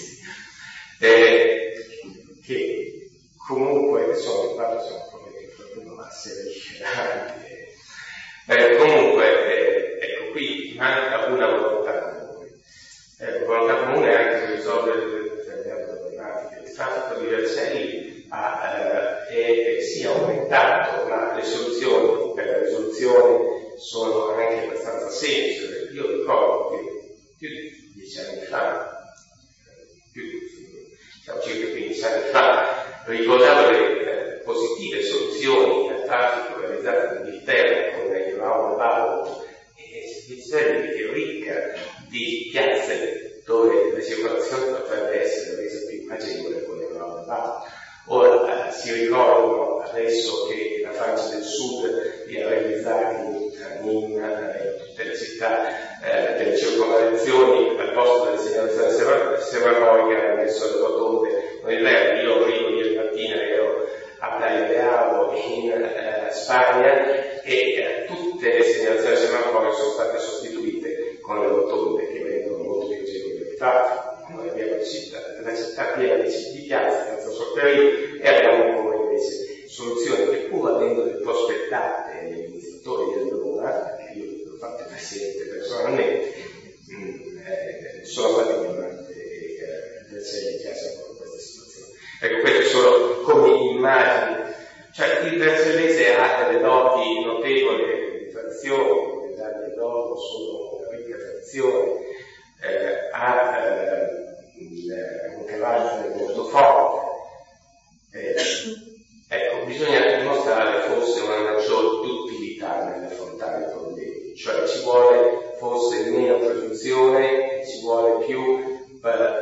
eh, che comunque sono, guarda, sono proprio masse viscerali. Eh, comunque, eh, ecco, qui manca una volontà comune. Eh, volontà comune anche per risolvere determinate problematiche. Il traffico di Vercelli ha, eh, è, si è aumentato, ma le soluzioni per la risoluzione sono anche abbastanza semplici. Io ricordo che più di dieci anni fa, più di diciamo, circa quindici anni fa, ricordavo le eh, positive soluzioni al traffico realizzate in Inghilterra con il roundabout, e Vercelli è ricca di piazze dove la circolazione potrebbe essere resa più agevole con il roundabout. Ora eh, si ricordano adesso che la Francia del Sud li ha realizzati in Nîmes e in tutte le città eh, delle circonvallazioni, al posto delle segnalazioni semaforiche hanno messo le rotonde con il verde. Io arrivo ieri mattina, ero a Playa de Aro in eh, Spagna, e eh, tutte le segnalazioni semaforiche sono state sostituite con le rotonde, che rendono molto più agevole il traffico. Noi abbiamo la città, la città piena di, di piazze senza soccorrivo, e abbiamo come invece soluzioni che, pur avendo prospettate agli amministratori di allora, che io l'ho fatto presente personalmente, mh, eh, sono state ignorate e eh, Vercelli già sa con questa situazione. Ecco, queste sono come immagini. Cioè, il versellese ha delle doti notevoli di tradizione, le date d'oro sono una ricca tradizione, eh, ha eh, un carattere molto forte. Eh, ecco, bisogna dimostrare forse una maggior duttilità nell'affrontare i problemi, cioè ci vuole forse meno presunzione, ci vuole più eh,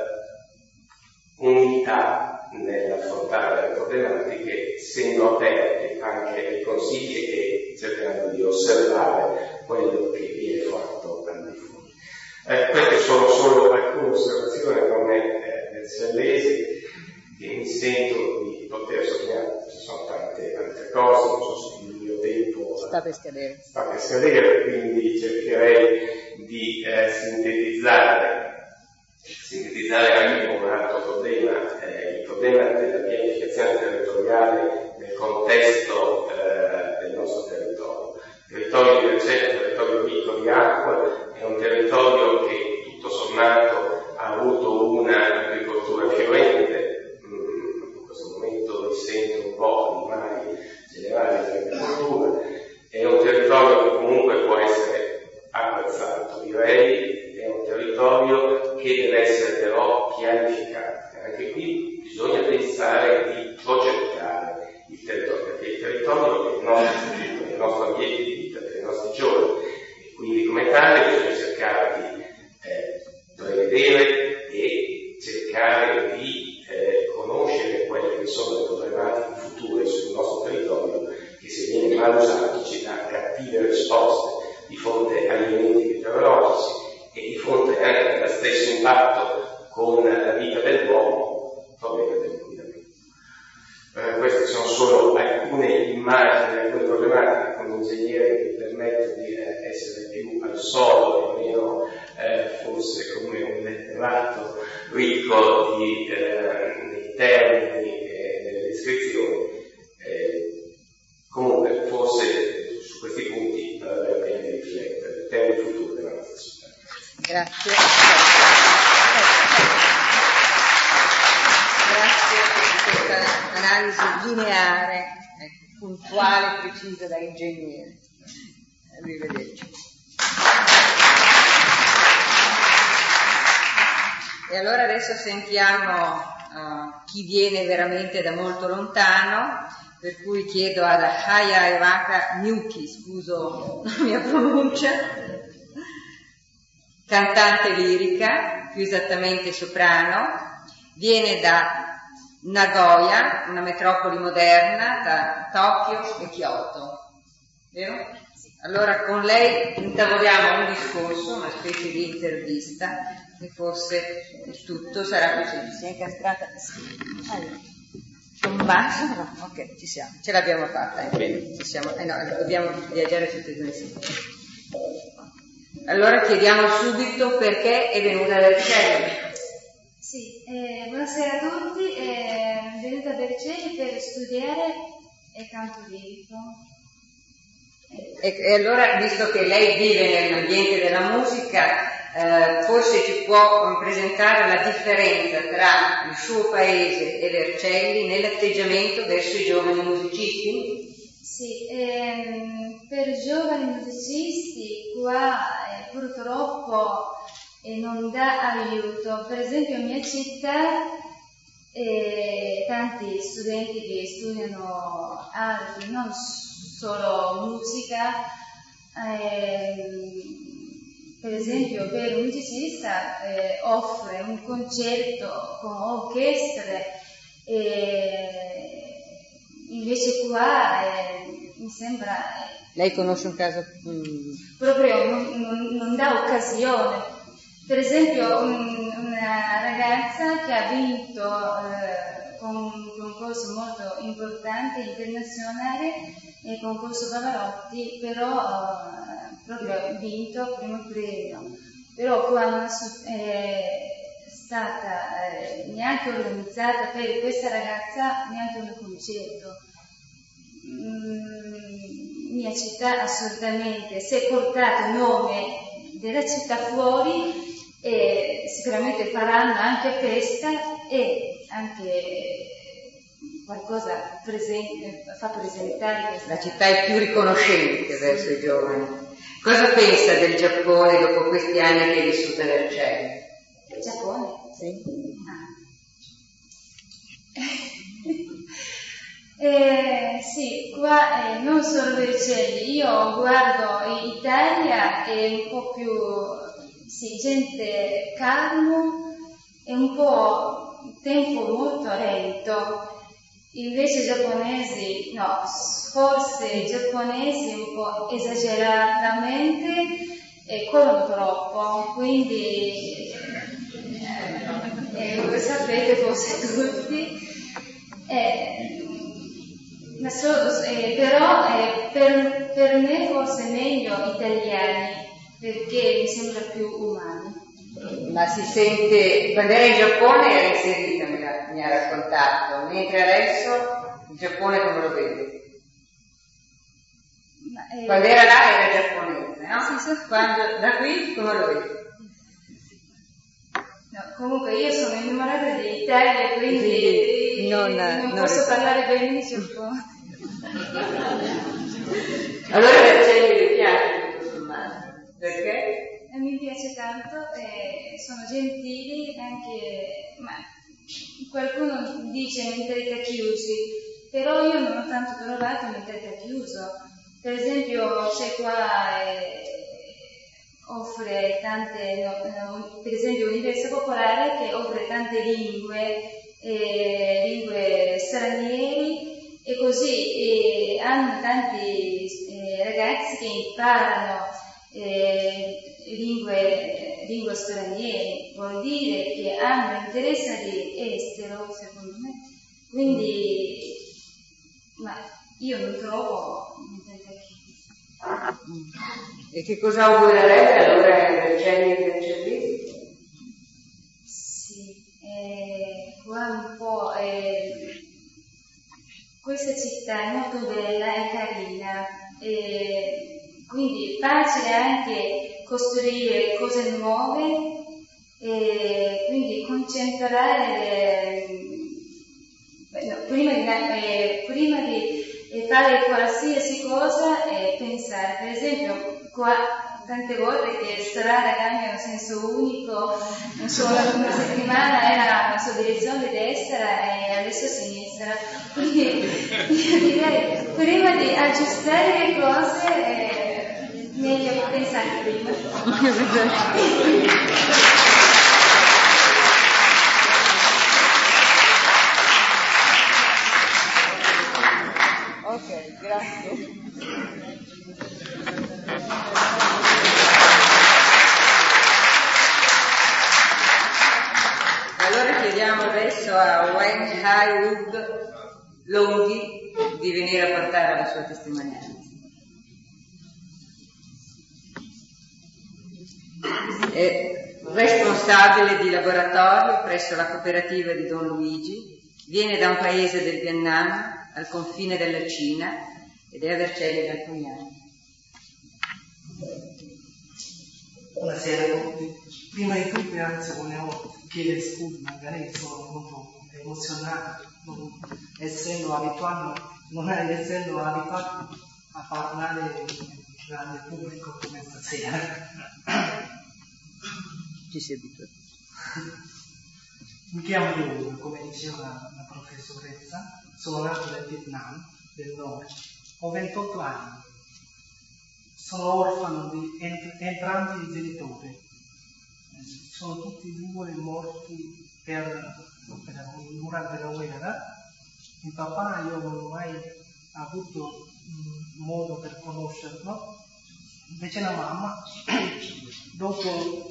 unità nell'affrontare le problematiche, essendo aperti anche ai consigli e cercando di osservare quello che viene fatto al di fuori. Eh, queste sono solo alcune osservazioni come eh, versellese che mi sento di poter sottolineare. Ci sono tante altre cose, non so se il mio tempo sta per scadere, sta per scadere, quindi cercherei di eh, sintetizzare sintetizzare anche un altro problema, eh, il problema della pianificazione territoriale nel contesto eh, del nostro territorio. Il territorio di Vercelli è un territorio ricco di acqua, è un territorio che tutto sommato ha avuto una agricoltura fiorente, in questo momento mi sento po' di mari generali dell'agricoltura, è un territorio che comunque può essere apprezzato, direi, è un territorio che deve essere però pianificato. Anche qui bisogna pensare di progettare il territorio, perché il territorio è il nostro futuro, è il nostro ambiente di vita, per i nostri giorni, e quindi come tale bisogna cercare di eh, prevedere e cercare di eh, conoscere quelle che sono le problematiche future sul nostro territorio, che se viene mal usato ci dà cattive risposte di fronte agli eventi meteorologici e di fronte anche allo stesso impatto con la vita dell'uomo, il problema dell'inquinamento. Eh, queste sono solo alcune immagini, alcune problematiche. Come ingegnere mi permetto di eh, essere più al soldo e meno eh, forse come un letterato ricco di, eh, di termini e delle descrizioni. Eh, comunque forse su questi punti vale la pena di riflettere per il futuro della nostra città. Grazie. Grazie per questa analisi lineare, ecco, puntuale e precisa da ingegnere. Arrivederci. E allora adesso sentiamo uh, chi viene veramente da molto lontano, per cui chiedo ad Haya Evaka Nyuki, scuso la mia pronuncia, cantante lirica, più esattamente soprano, viene da Nagoya, una metropoli moderna, da Tokyo e Kyoto, vero? Allora con lei intavoliamo un discorso, una specie di intervista, che forse il tutto sarà più semplice. Si è incastrata? Allora, c'è un basso? No, ok, ci siamo, ce l'abbiamo fatta, eh, bene, ci siamo, eh no, dobbiamo viaggiare tutti e due insieme. Allora chiediamo subito perché è venuta da Vercelli. Sì, eh, buonasera a tutti, eh, venuta a Vercelli per studiare il canto lirico. E, e allora, visto che lei vive nell'ambiente della musica, eh, forse ci può presentare la differenza tra il suo paese e Vercelli nell'atteggiamento verso i giovani musicisti? Sì, ehm, per i giovani musicisti qua eh, purtroppo eh, non dà aiuto. Per esempio in mia città eh, tanti studenti che studiano arte, non solo musica, ehm, per esempio per un musicista eh, offre un concerto con orchestre, eh, invece qua eh, mi sembra... Eh, Lei conosce un caso? Mm. Proprio non, non, non dà occasione. Per esempio un, una ragazza che ha vinto eh, con un concorso molto importante, internazionale, il concorso Pavarotti, però eh, proprio ha vinto il primo premio. Però qua non è stata eh, neanche organizzata per questa ragazza neanche un concerto. Mm, mia città assolutamente, se portate il nome della città fuori, eh, sicuramente faranno anche festa e anche qualcosa presente, fa presentare questa... La città è più riconoscente verso i giovani. Cosa pensa del Giappone dopo questi anni che è vissuta a Vercelli? Il Giappone? Sì. Ah. eh, sì, qua eh, non solo Vercelli, io guardo Italia è un po' più, sì, gente calmo, è un po' tempo molto lento. Invece i giapponesi, no, forse i giapponesi un po' esageratamente e corrono troppo, quindi eh, lo sapete forse tutti, eh, ma solo, eh, però eh, per, per me forse è meglio italiani, perché mi sembra più umani. Ma si sente, quando era in Giappone era inserita, mi ha, mi ha raccontato, mentre adesso il Giappone come lo vede? Ma, eh, quando era là era giapponese, no? Sì, sì. Quando, da qui come lo vede? No, comunque io sono innamorata di Italia, quindi sì, non, non, non posso è... parlare benissimo. Allora Vercelli le piace tutto sommato, perché? E mi piace tanto, e sono gentili, anche, ma qualcuno dice mentalità chiusi, però io non ho tanto trovato mentalità chiuso. Per esempio c'è qua... Eh, offre tante, no, per esempio l'Università Popolare che offre tante lingue, eh, lingue straniere e così e hanno tanti eh, ragazzi che imparano eh, lingue, lingue straniere, vuol dire che hanno interesse di estero, secondo me, quindi ma io non trovo E che cosa augurerebbe allora Vercelli e Vercelli? Sì, eh, qua un po', eh, questa città è molto bella e carina, eh, quindi è facile anche costruire cose nuove, eh, quindi concentrare, eh, no, prima di, eh, prima di fare qualsiasi cosa e pensare, per esempio, qua tante volte che strada cambia in senso unico, non so, una settimana era la sua direzione destra e adesso sinistra, quindi io direi prima di aggiustare le cose è meglio pensare prima. Ok, grazie. Allora chiediamo adesso a Wayne Highwood Longhi di venire a portare la sua testimonianza. È responsabile di laboratorio presso la cooperativa di Don Luigi, viene da un paese del Vietnam al confine della Cina ed è a Vercelli da alcuni anni. Buonasera a tutti. Prima di tutto anzi volevo chiedere scusa, magari sono molto emozionato, non essendo abituato, non essendo abituato a parlare in grande pubblico come stasera. Ci si abitua. Mi chiamo Yun, come diceva la professoressa, sono nato nel Vietnam del Nord, ho ventotto anni, sono orfano di ent- entrambi i genitori, sono tutti e due morti per, per, durante la guerra. Il papà io non ho mai avuto mh, modo per conoscerlo, invece la mamma, dopo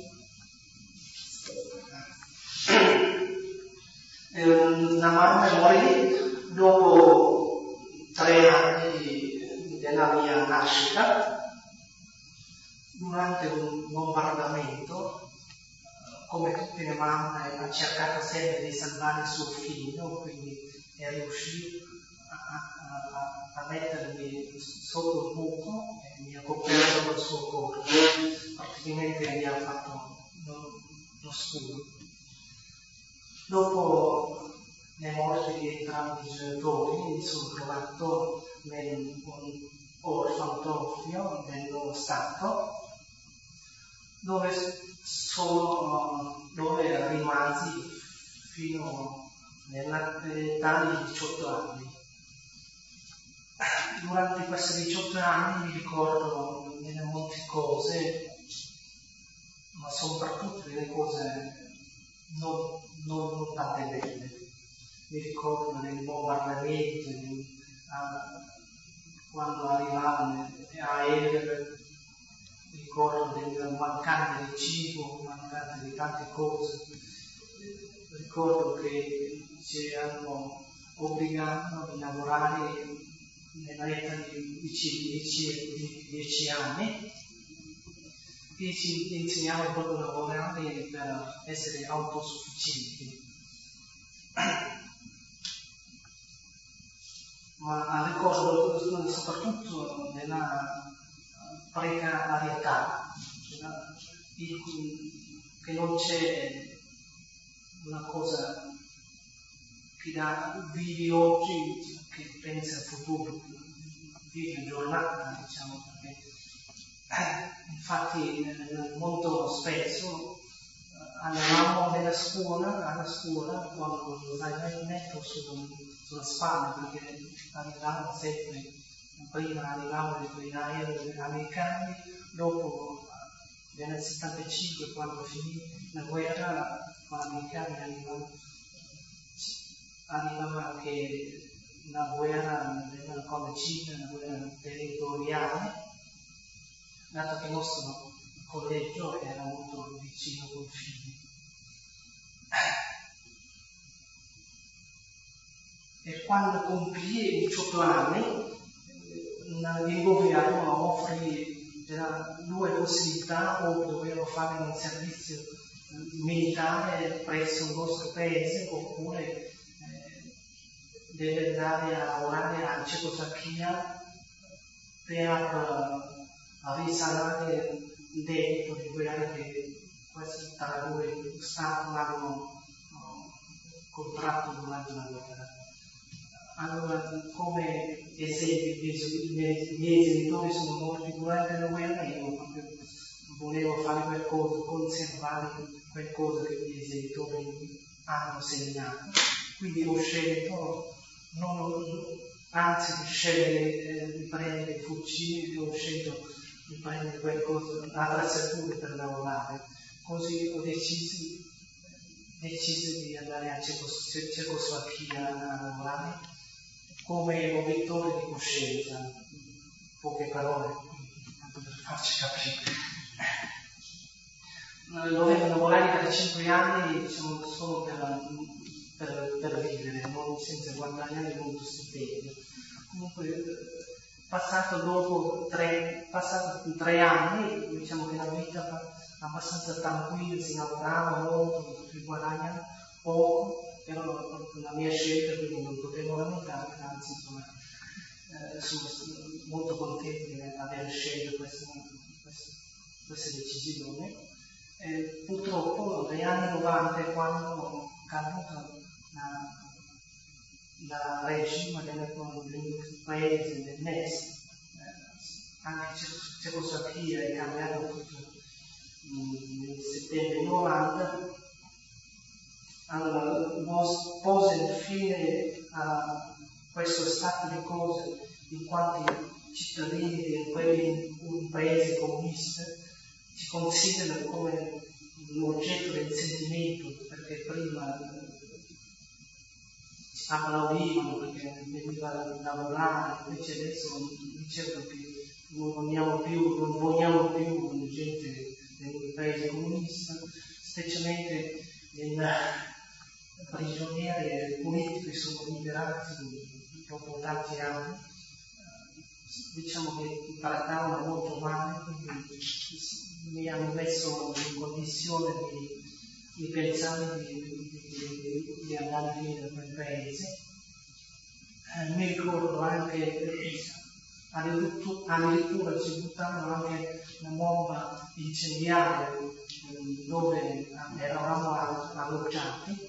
eh, la mamma morì dopo tre anni della mia nascita, durante un bombardamento, come tutte le mamme, ha cercato sempre di salvare il suo figlio, quindi è riuscito a, a, a mettermi sotto il buco e mi ha coperto col suo corpo, praticamente mi ha fatto lo, lo scudo. Dopo le morti di entrambi i genitori mi sono trovato nel orfanotrofio dello Stato, dove sono, dove rimasi fino all'età di diciotto anni. Durante questi diciotto anni mi ricordo delle molte cose, ma soprattutto delle cose non, non, non tante belle. Mi ricordo dei bombardamenti, uh, quando arrivavano gli aerei, mi ricordo del mancante di cibo, mancante di tante cose. Ricordo che ci hanno obbligato a lavorare nell'età di dieci anni e ci insegnavano proprio a lavorare per essere autosufficienti. Ma ricordo soprattutto della precarietà, che non c'è una cosa che dà, vivi oggi, che pensi al futuro, vivi la giornata, diciamo, perché eh, infatti eh, molto spesso eh, andavamo nella scuola, alla scuola, quando vai metto su, sulla spalla, perché arrivavano sempre, prima arrivavano i aerei americani, dopo nel settantacinque, quando finì la guerra, quando gli americani arrivavano, arrivava anche la guerra con la Cina, la guerra territoriale, dato che il nostro collegio era molto vicino al confine. E quando compì diciotto anni, il governo offrì due possibilità: o dovevo fare un servizio militare presso il nostro paese, oppure eh, deve andare a lavorare in Cecoslovacchia per uh, risanare il debito di guerra che questi tra due stati hanno uh, contratto durante la guerra. Allora, come esempio, i miei genitori sono morti durante la guerra, io proprio volevo fare qualcosa, conservare qualcosa che i miei genitori hanno segnato. Quindi ho scelto, non, anzi di scegliere eh, di prendere i fucili, ho scelto di prendere qualcosa, attrezzature per lavorare. Così ho deciso, deciso di andare a Cecoslovacchia a lavorare come obietore di coscienza, poche parole, tanto per farci capire. Dovevo lavorare per cinque anni, diciamo, solo per, per, per vivere, non senza guadagnare molto stipendio. Comunque, passato dopo tre, passato tre anni, diciamo che la vita era abbastanza tranquilla, si lavorava molto, si guadagna poco, però la mia scelta, quindi non potevo lamentare, anzi insomma, eh, sono molto contento di aver scelto questa, questa, questa decisione. Eh, purtroppo negli anni novanta, quando è caduta la, la regime del paese del N E S, eh, anche Cecoslovacchia è cambiato tutto nel settembre novanta. Allora, pose fine a questo stato di cose in quanto cittadini di un paese comunista si considerano come l'oggetto del sentimento, perché prima applaudivano perché veniva a lavorare, invece adesso dicevo che non vogliamo più, non vogliamo più gente del paese comunista, specialmente nel prigionieri politici sono liberati dopo tanti anni, diciamo che trattavano molto male, quindi mi hanno messo in condizione di, di pensare di, di, di andare via da quel paese. Eh, mi ricordo anche che addirittura ci buttavano anche una bomba incendiaria dove eravamo alloggiati.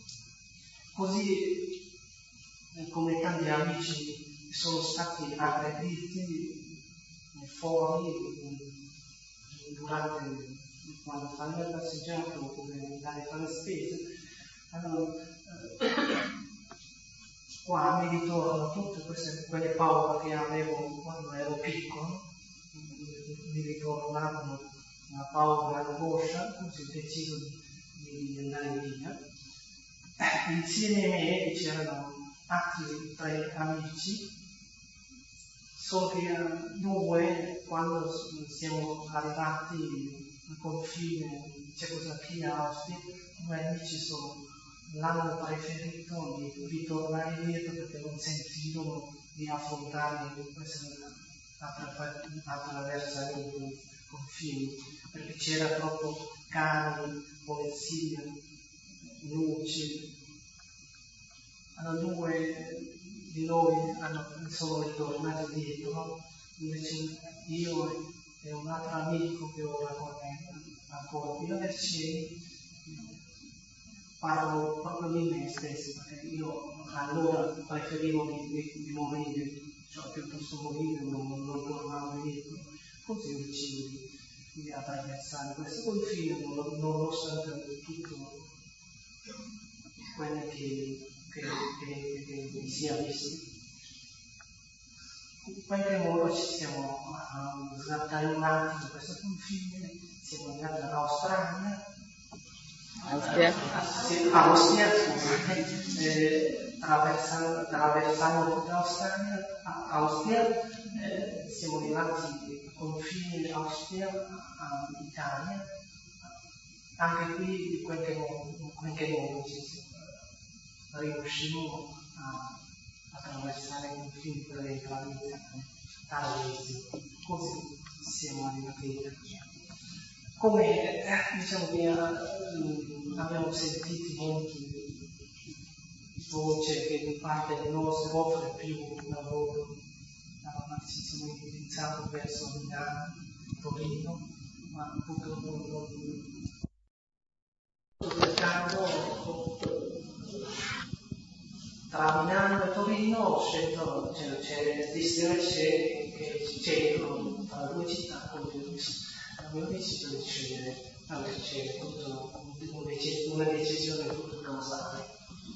Così come tanti amici sono stati aggrediti fuori durante quando fanno la passeggiata oppure andare a fare spese. Allora, eh, qua mi ritornano tutte queste, quelle paure che avevo quando ero piccolo, mi ritornavano una paura, l'angoscia, così ho deciso di, di andare via. Insieme a me c'erano altri tre amici, solo che due, quando siamo arrivati al confine Cecoslovacchia, Austria, i miei amici sono, l'hanno preferito di ritornare indietro perché non sentivano di affrontare questa attraversare il confine, perché c'era troppo carne, polizia, luci. Allora due di noi hanno, sono ritornati dietro, invece io e un altro amico che ora con me ancora qui a Vercelli parlo proprio di me stesso, perché io allora preferivo di, di, di morire, cioè piuttosto morire, non, non tornare indietro, così ho deciso di, di attraversare questo confine, non, nonostante tutto quello che, che, che, che, che si è visto. In qualche modo ci siamo uh, sgattaiolati da questo confine, siamo andati all'Australia, Austria, Austria scusate, eh, attraversando, attraversando tutta l'Australia, Austria, eh, siamo arrivati al confine Austria all'Italia, anche qui in qualche modo, in qualche modo ci riusciamo a attraversare i confini per entrare in Italia, così siamo arrivati in Italia. Come eh, diciamo che eh, abbiamo sentito molti voce che in parte di nostro offre più lavoro, ma ci siamo indirizzati verso Milano, Torino, ma purtroppo non sto cercando tra Milano e Torino ho scelto, cioè, c'è Distirecce che c'entrano tra le due città, quindi abbiamo deciso di scegliere, allora c'è una decisione tutto causale.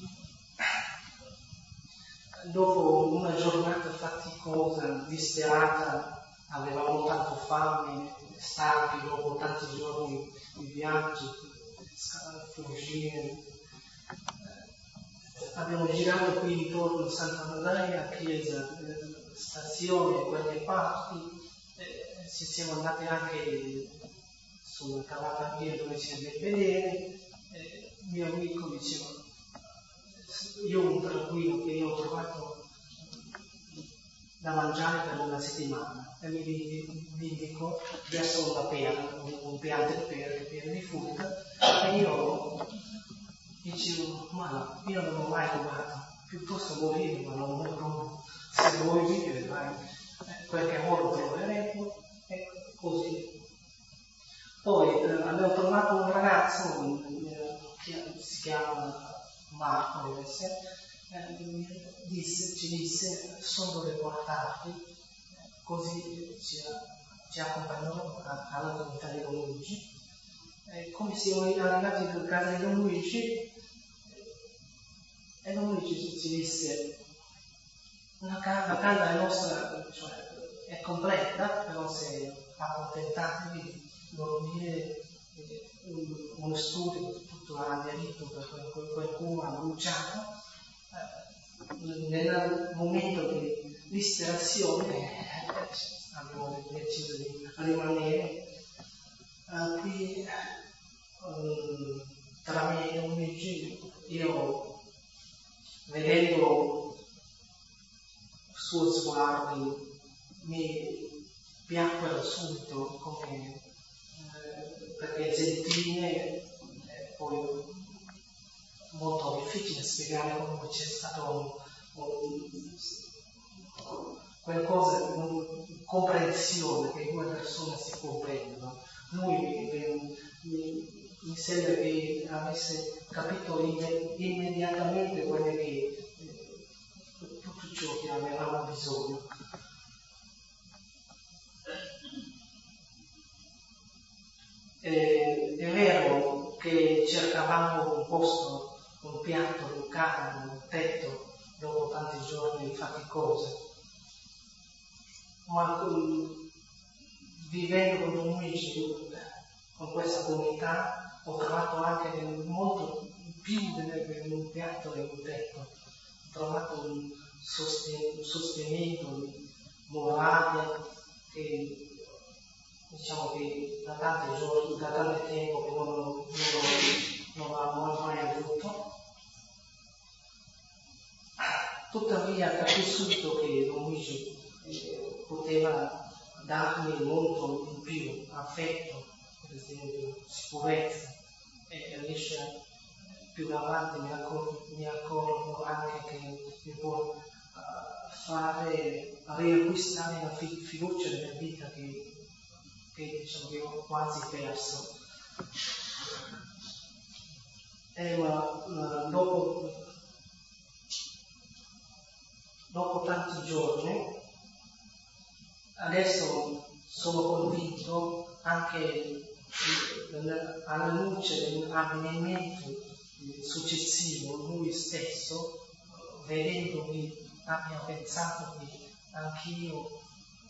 Dopo una giornata faticosa, disperata, avevamo tanto fame, stanchi dopo tanti giorni di viaggio, fuggire. Abbiamo girato qui intorno a Santa Maria, chiesa, stazione, quelle parti, eh, ci siamo andati anche sulla cavalleria dove c'è del vedere. Eh, mio amico diceva, io un tranquillo che io ho trovato da mangiare per una settimana e mi indicò verso una pera, un, un piatto di pere, pere di frutta, e io dicevo, ma io non ho mai provato, piuttosto morire, ma non ho provato. Se vuoi vivere, vai, eh, qualche modo proveremo, e così. Poi eh, abbiamo trovato un ragazzo eh, che si chiama Marco, deve essere, eh, disse, ci disse, sono dove portarti, così ci, ci accompagnò alla comunità di Don Luigi. Eh, come siamo arrivati a casa di Don Luigi, e Don Luigi ci disse, la casa, la casa è nostra, cioè, è completa, però se accontentatevi di dormire, eh, un, uno studio tutto aderito per qualcuno ha bruciato, eh, nel momento di disperazione eh, abbiamo deciso di rimanere eh, qui um, tra me e un giro. Io vedendo il suo sguardo mi piacquero subito come eh, perché è gentile, eh, poi molto difficile spiegare come c'è stato un, un, qualcosa, una comprensione che due persone si comprendono. Lui mi, mi, mi sembra che avesse capito immediatamente quello che eh, tutto ciò che avevamo bisogno. Eh, è vero che cercavamo un posto, un piatto, un caldo, un tetto dopo tanti giorni faticosi, ma con, vivendo con Don Luigi, con questa comunità, ho trovato anche molto più di un piatto e un tetto. Ho trovato un sostenimento morale che diciamo che da tanti giorni, da tanto tempo che non, non, non avevamo mai avuto. Tuttavia capisco subito che Don Luigi eh, poteva darmi molto in più, affetto, per esempio sicurezza, e riesce più avanti mi accorgo, mi accorgo anche che mi può uh, fare riacquistare la fi- fiducia nella vita che che diciamo che ho quasi perso. è una, una, dopo, dopo tanti giorni, adesso sono convinto anche alla luce dell'avvenimento successivo, lui stesso, vedendomi, abbia pensato che anch'io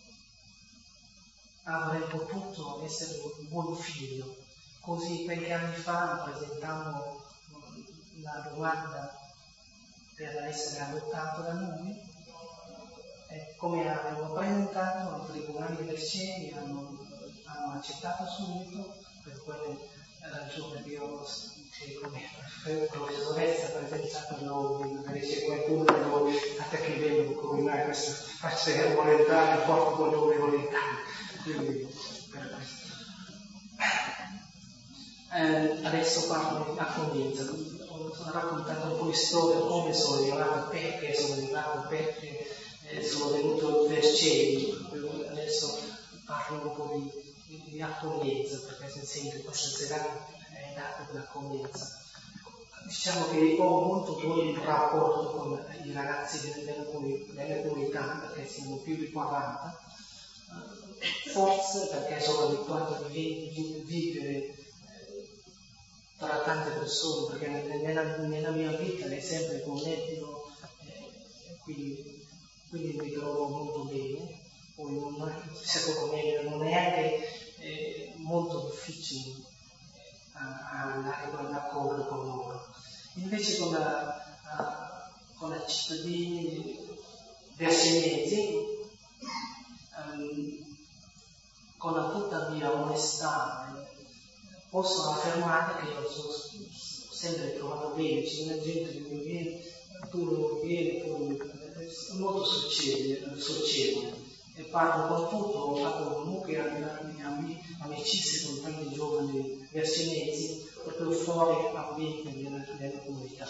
avrei potuto essere un buon figlio. Così qualche anni fa, presentando la domanda per essere adottato da lui, e come avevo presentato al tribunale del Cieli, hanno, hanno accettato subito, per quelle ragioni che io, che come professoressa presentata, non magari c'è qualcuno che non aspetta che vedo come mai questa faccia volontaria, forte con le volontà. Quindi, per questo. Eh, adesso parlo di accoglienza. Ho raccontato un po' di storia, come sono arrivato, perché sono arrivato, perché eh, sono venuto per Cieli. Adesso parlo un po' di, di, di accoglienza, perché si sente questa serata è data per l'accoglienza. Diciamo che ho molto buon rapporto con i ragazzi delle, delle, delle comunità, perché siamo più di quaranta. Forse perché sono abituato a vivere tra tante persone, perché nella, nella mia vita è sempre connesso, eh, quindi, quindi mi trovo molto bene. Poi non, secondo me non è neanche eh, molto difficile andare d'accordo con loro. Invece con la, uh, con i cittadini vercinesi, um, con la tutta mia onestà, posso affermare che io sono sempre trovato bene, c'è una gente che mi viene, tu non vieni, tu molto succede, succede. E parlo con tutto, ho fatto comunque amicizie con tanti giovani vercinesi, proprio fuori ambiente della, della comunità.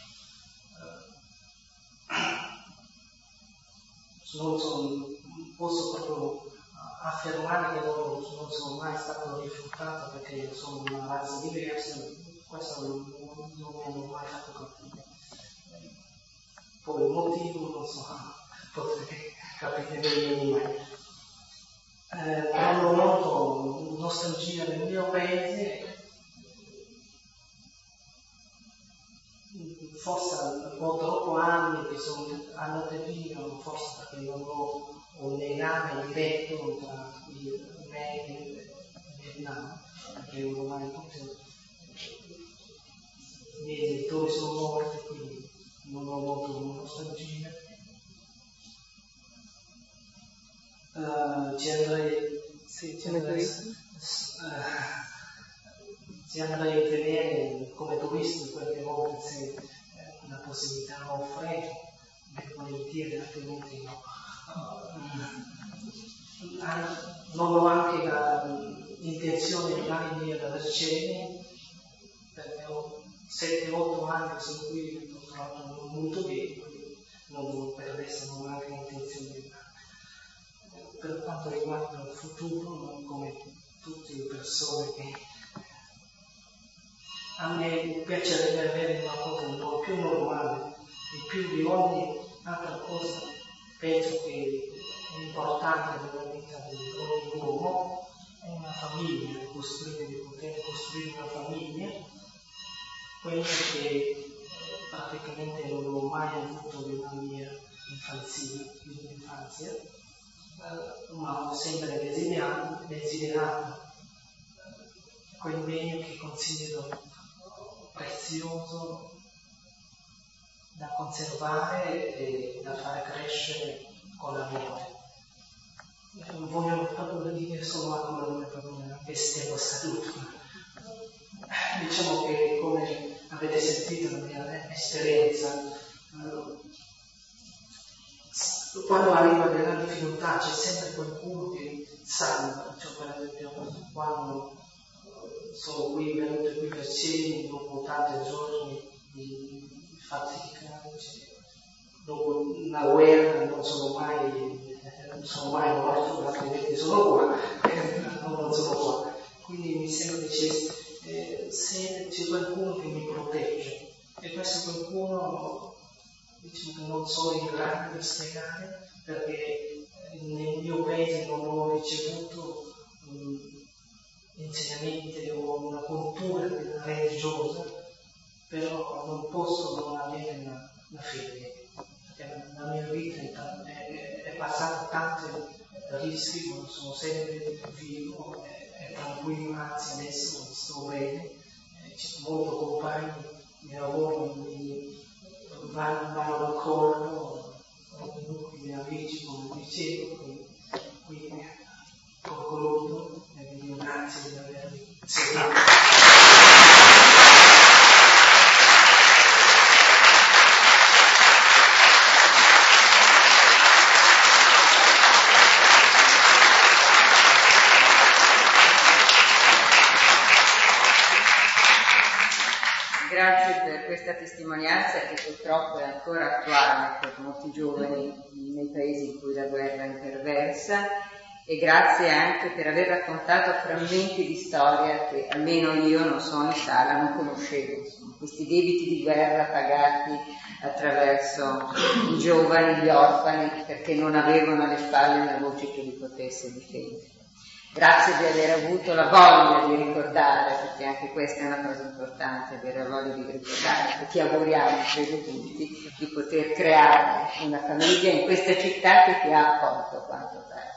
Non sono, posso proprio affermare che non, non sono mai stato rifiutato perché sono di una razza diversa, questo non, non mi hanno mai fatto capire. Poi il motivo non so, potete capire meglio mai. Eh, quando noto nostalgia nel mio paese, forse ho troppo anni che sono andati via, forse perché non ho un legame diretto tra me e il Vietnam, perché ormai tutti i miei genitori sono morti, quindi non ho molto nostalgia. Uh, ci andrei, sì, ci andrei, uh, ci andrei a vedere come turista qualche volta se uh, la possibilità offre, per volentieri, altrimenti no. Uh, non ho anche l'intenzione di andare via da Vercelli, perché ho sette otto anni che sono qui, ho trovato molto bene, quindi non, per adesso non ho anche l'intenzione di andare. Per quanto riguarda il futuro, come tutte le persone che a me piacerebbe avere una cosa un po' più normale e più di ogni altra cosa, penso che è importante nella vita di ogni uomo, è una famiglia, di costruire, di poter costruire una famiglia, quello che praticamente non ho mai avuto nella mia infanzia, infanzia. Uh, ma ho sempre desiderato, desiderato uh, quel bene che considero prezioso da conservare e da fare crescere con l'amore. Non voglio proprio dire solo amore per una estrema salute. Diciamo che, come avete sentito la mia esperienza, uh, quando arriva della difficoltà c'è sempre qualcuno che salva, cioè per esempio quando sono qui venuto qui per Cieli dopo tanti giorni di fatica, cioè, dopo una guerra non sono mai non sono mai morto, altrimenti sono qua, non sono qua. Quindi mi sembra che c'è, eh, se c'è qualcuno che mi protegge, spiegare, perché nel mio paese non ho ricevuto um, insegnamenti o una cultura religiosa, però non posso non avere una, una fede, perché la mia vita è, è, è passata tanti rischi, non sono sempre vivo, è, è tranquillo, anzi adesso sto bene, eh, ci sono molti compagni di lavoro, mi vanno, vanno ancora, di amici, come dicevo, quindi concludo e vi ringrazio di avermi seguito. Grazie per questa testimonianza che purtroppo è ancora attuale per molti giovani nei paesi in cui la guerra imperversa, e grazie anche per aver raccontato frammenti di storia che almeno io, non sono in sala, non conoscevo, insomma, questi debiti di guerra pagati attraverso i giovani, gli orfani, perché non avevano alle spalle una voce che li potesse difendere. Grazie di aver avuto la voglia di ricordare, perché anche questa è una cosa importante, avere la voglia di ricordare, e ti auguriamo, credo tutti, di poter creare una famiglia in questa città che ti ha accolto quanto pare.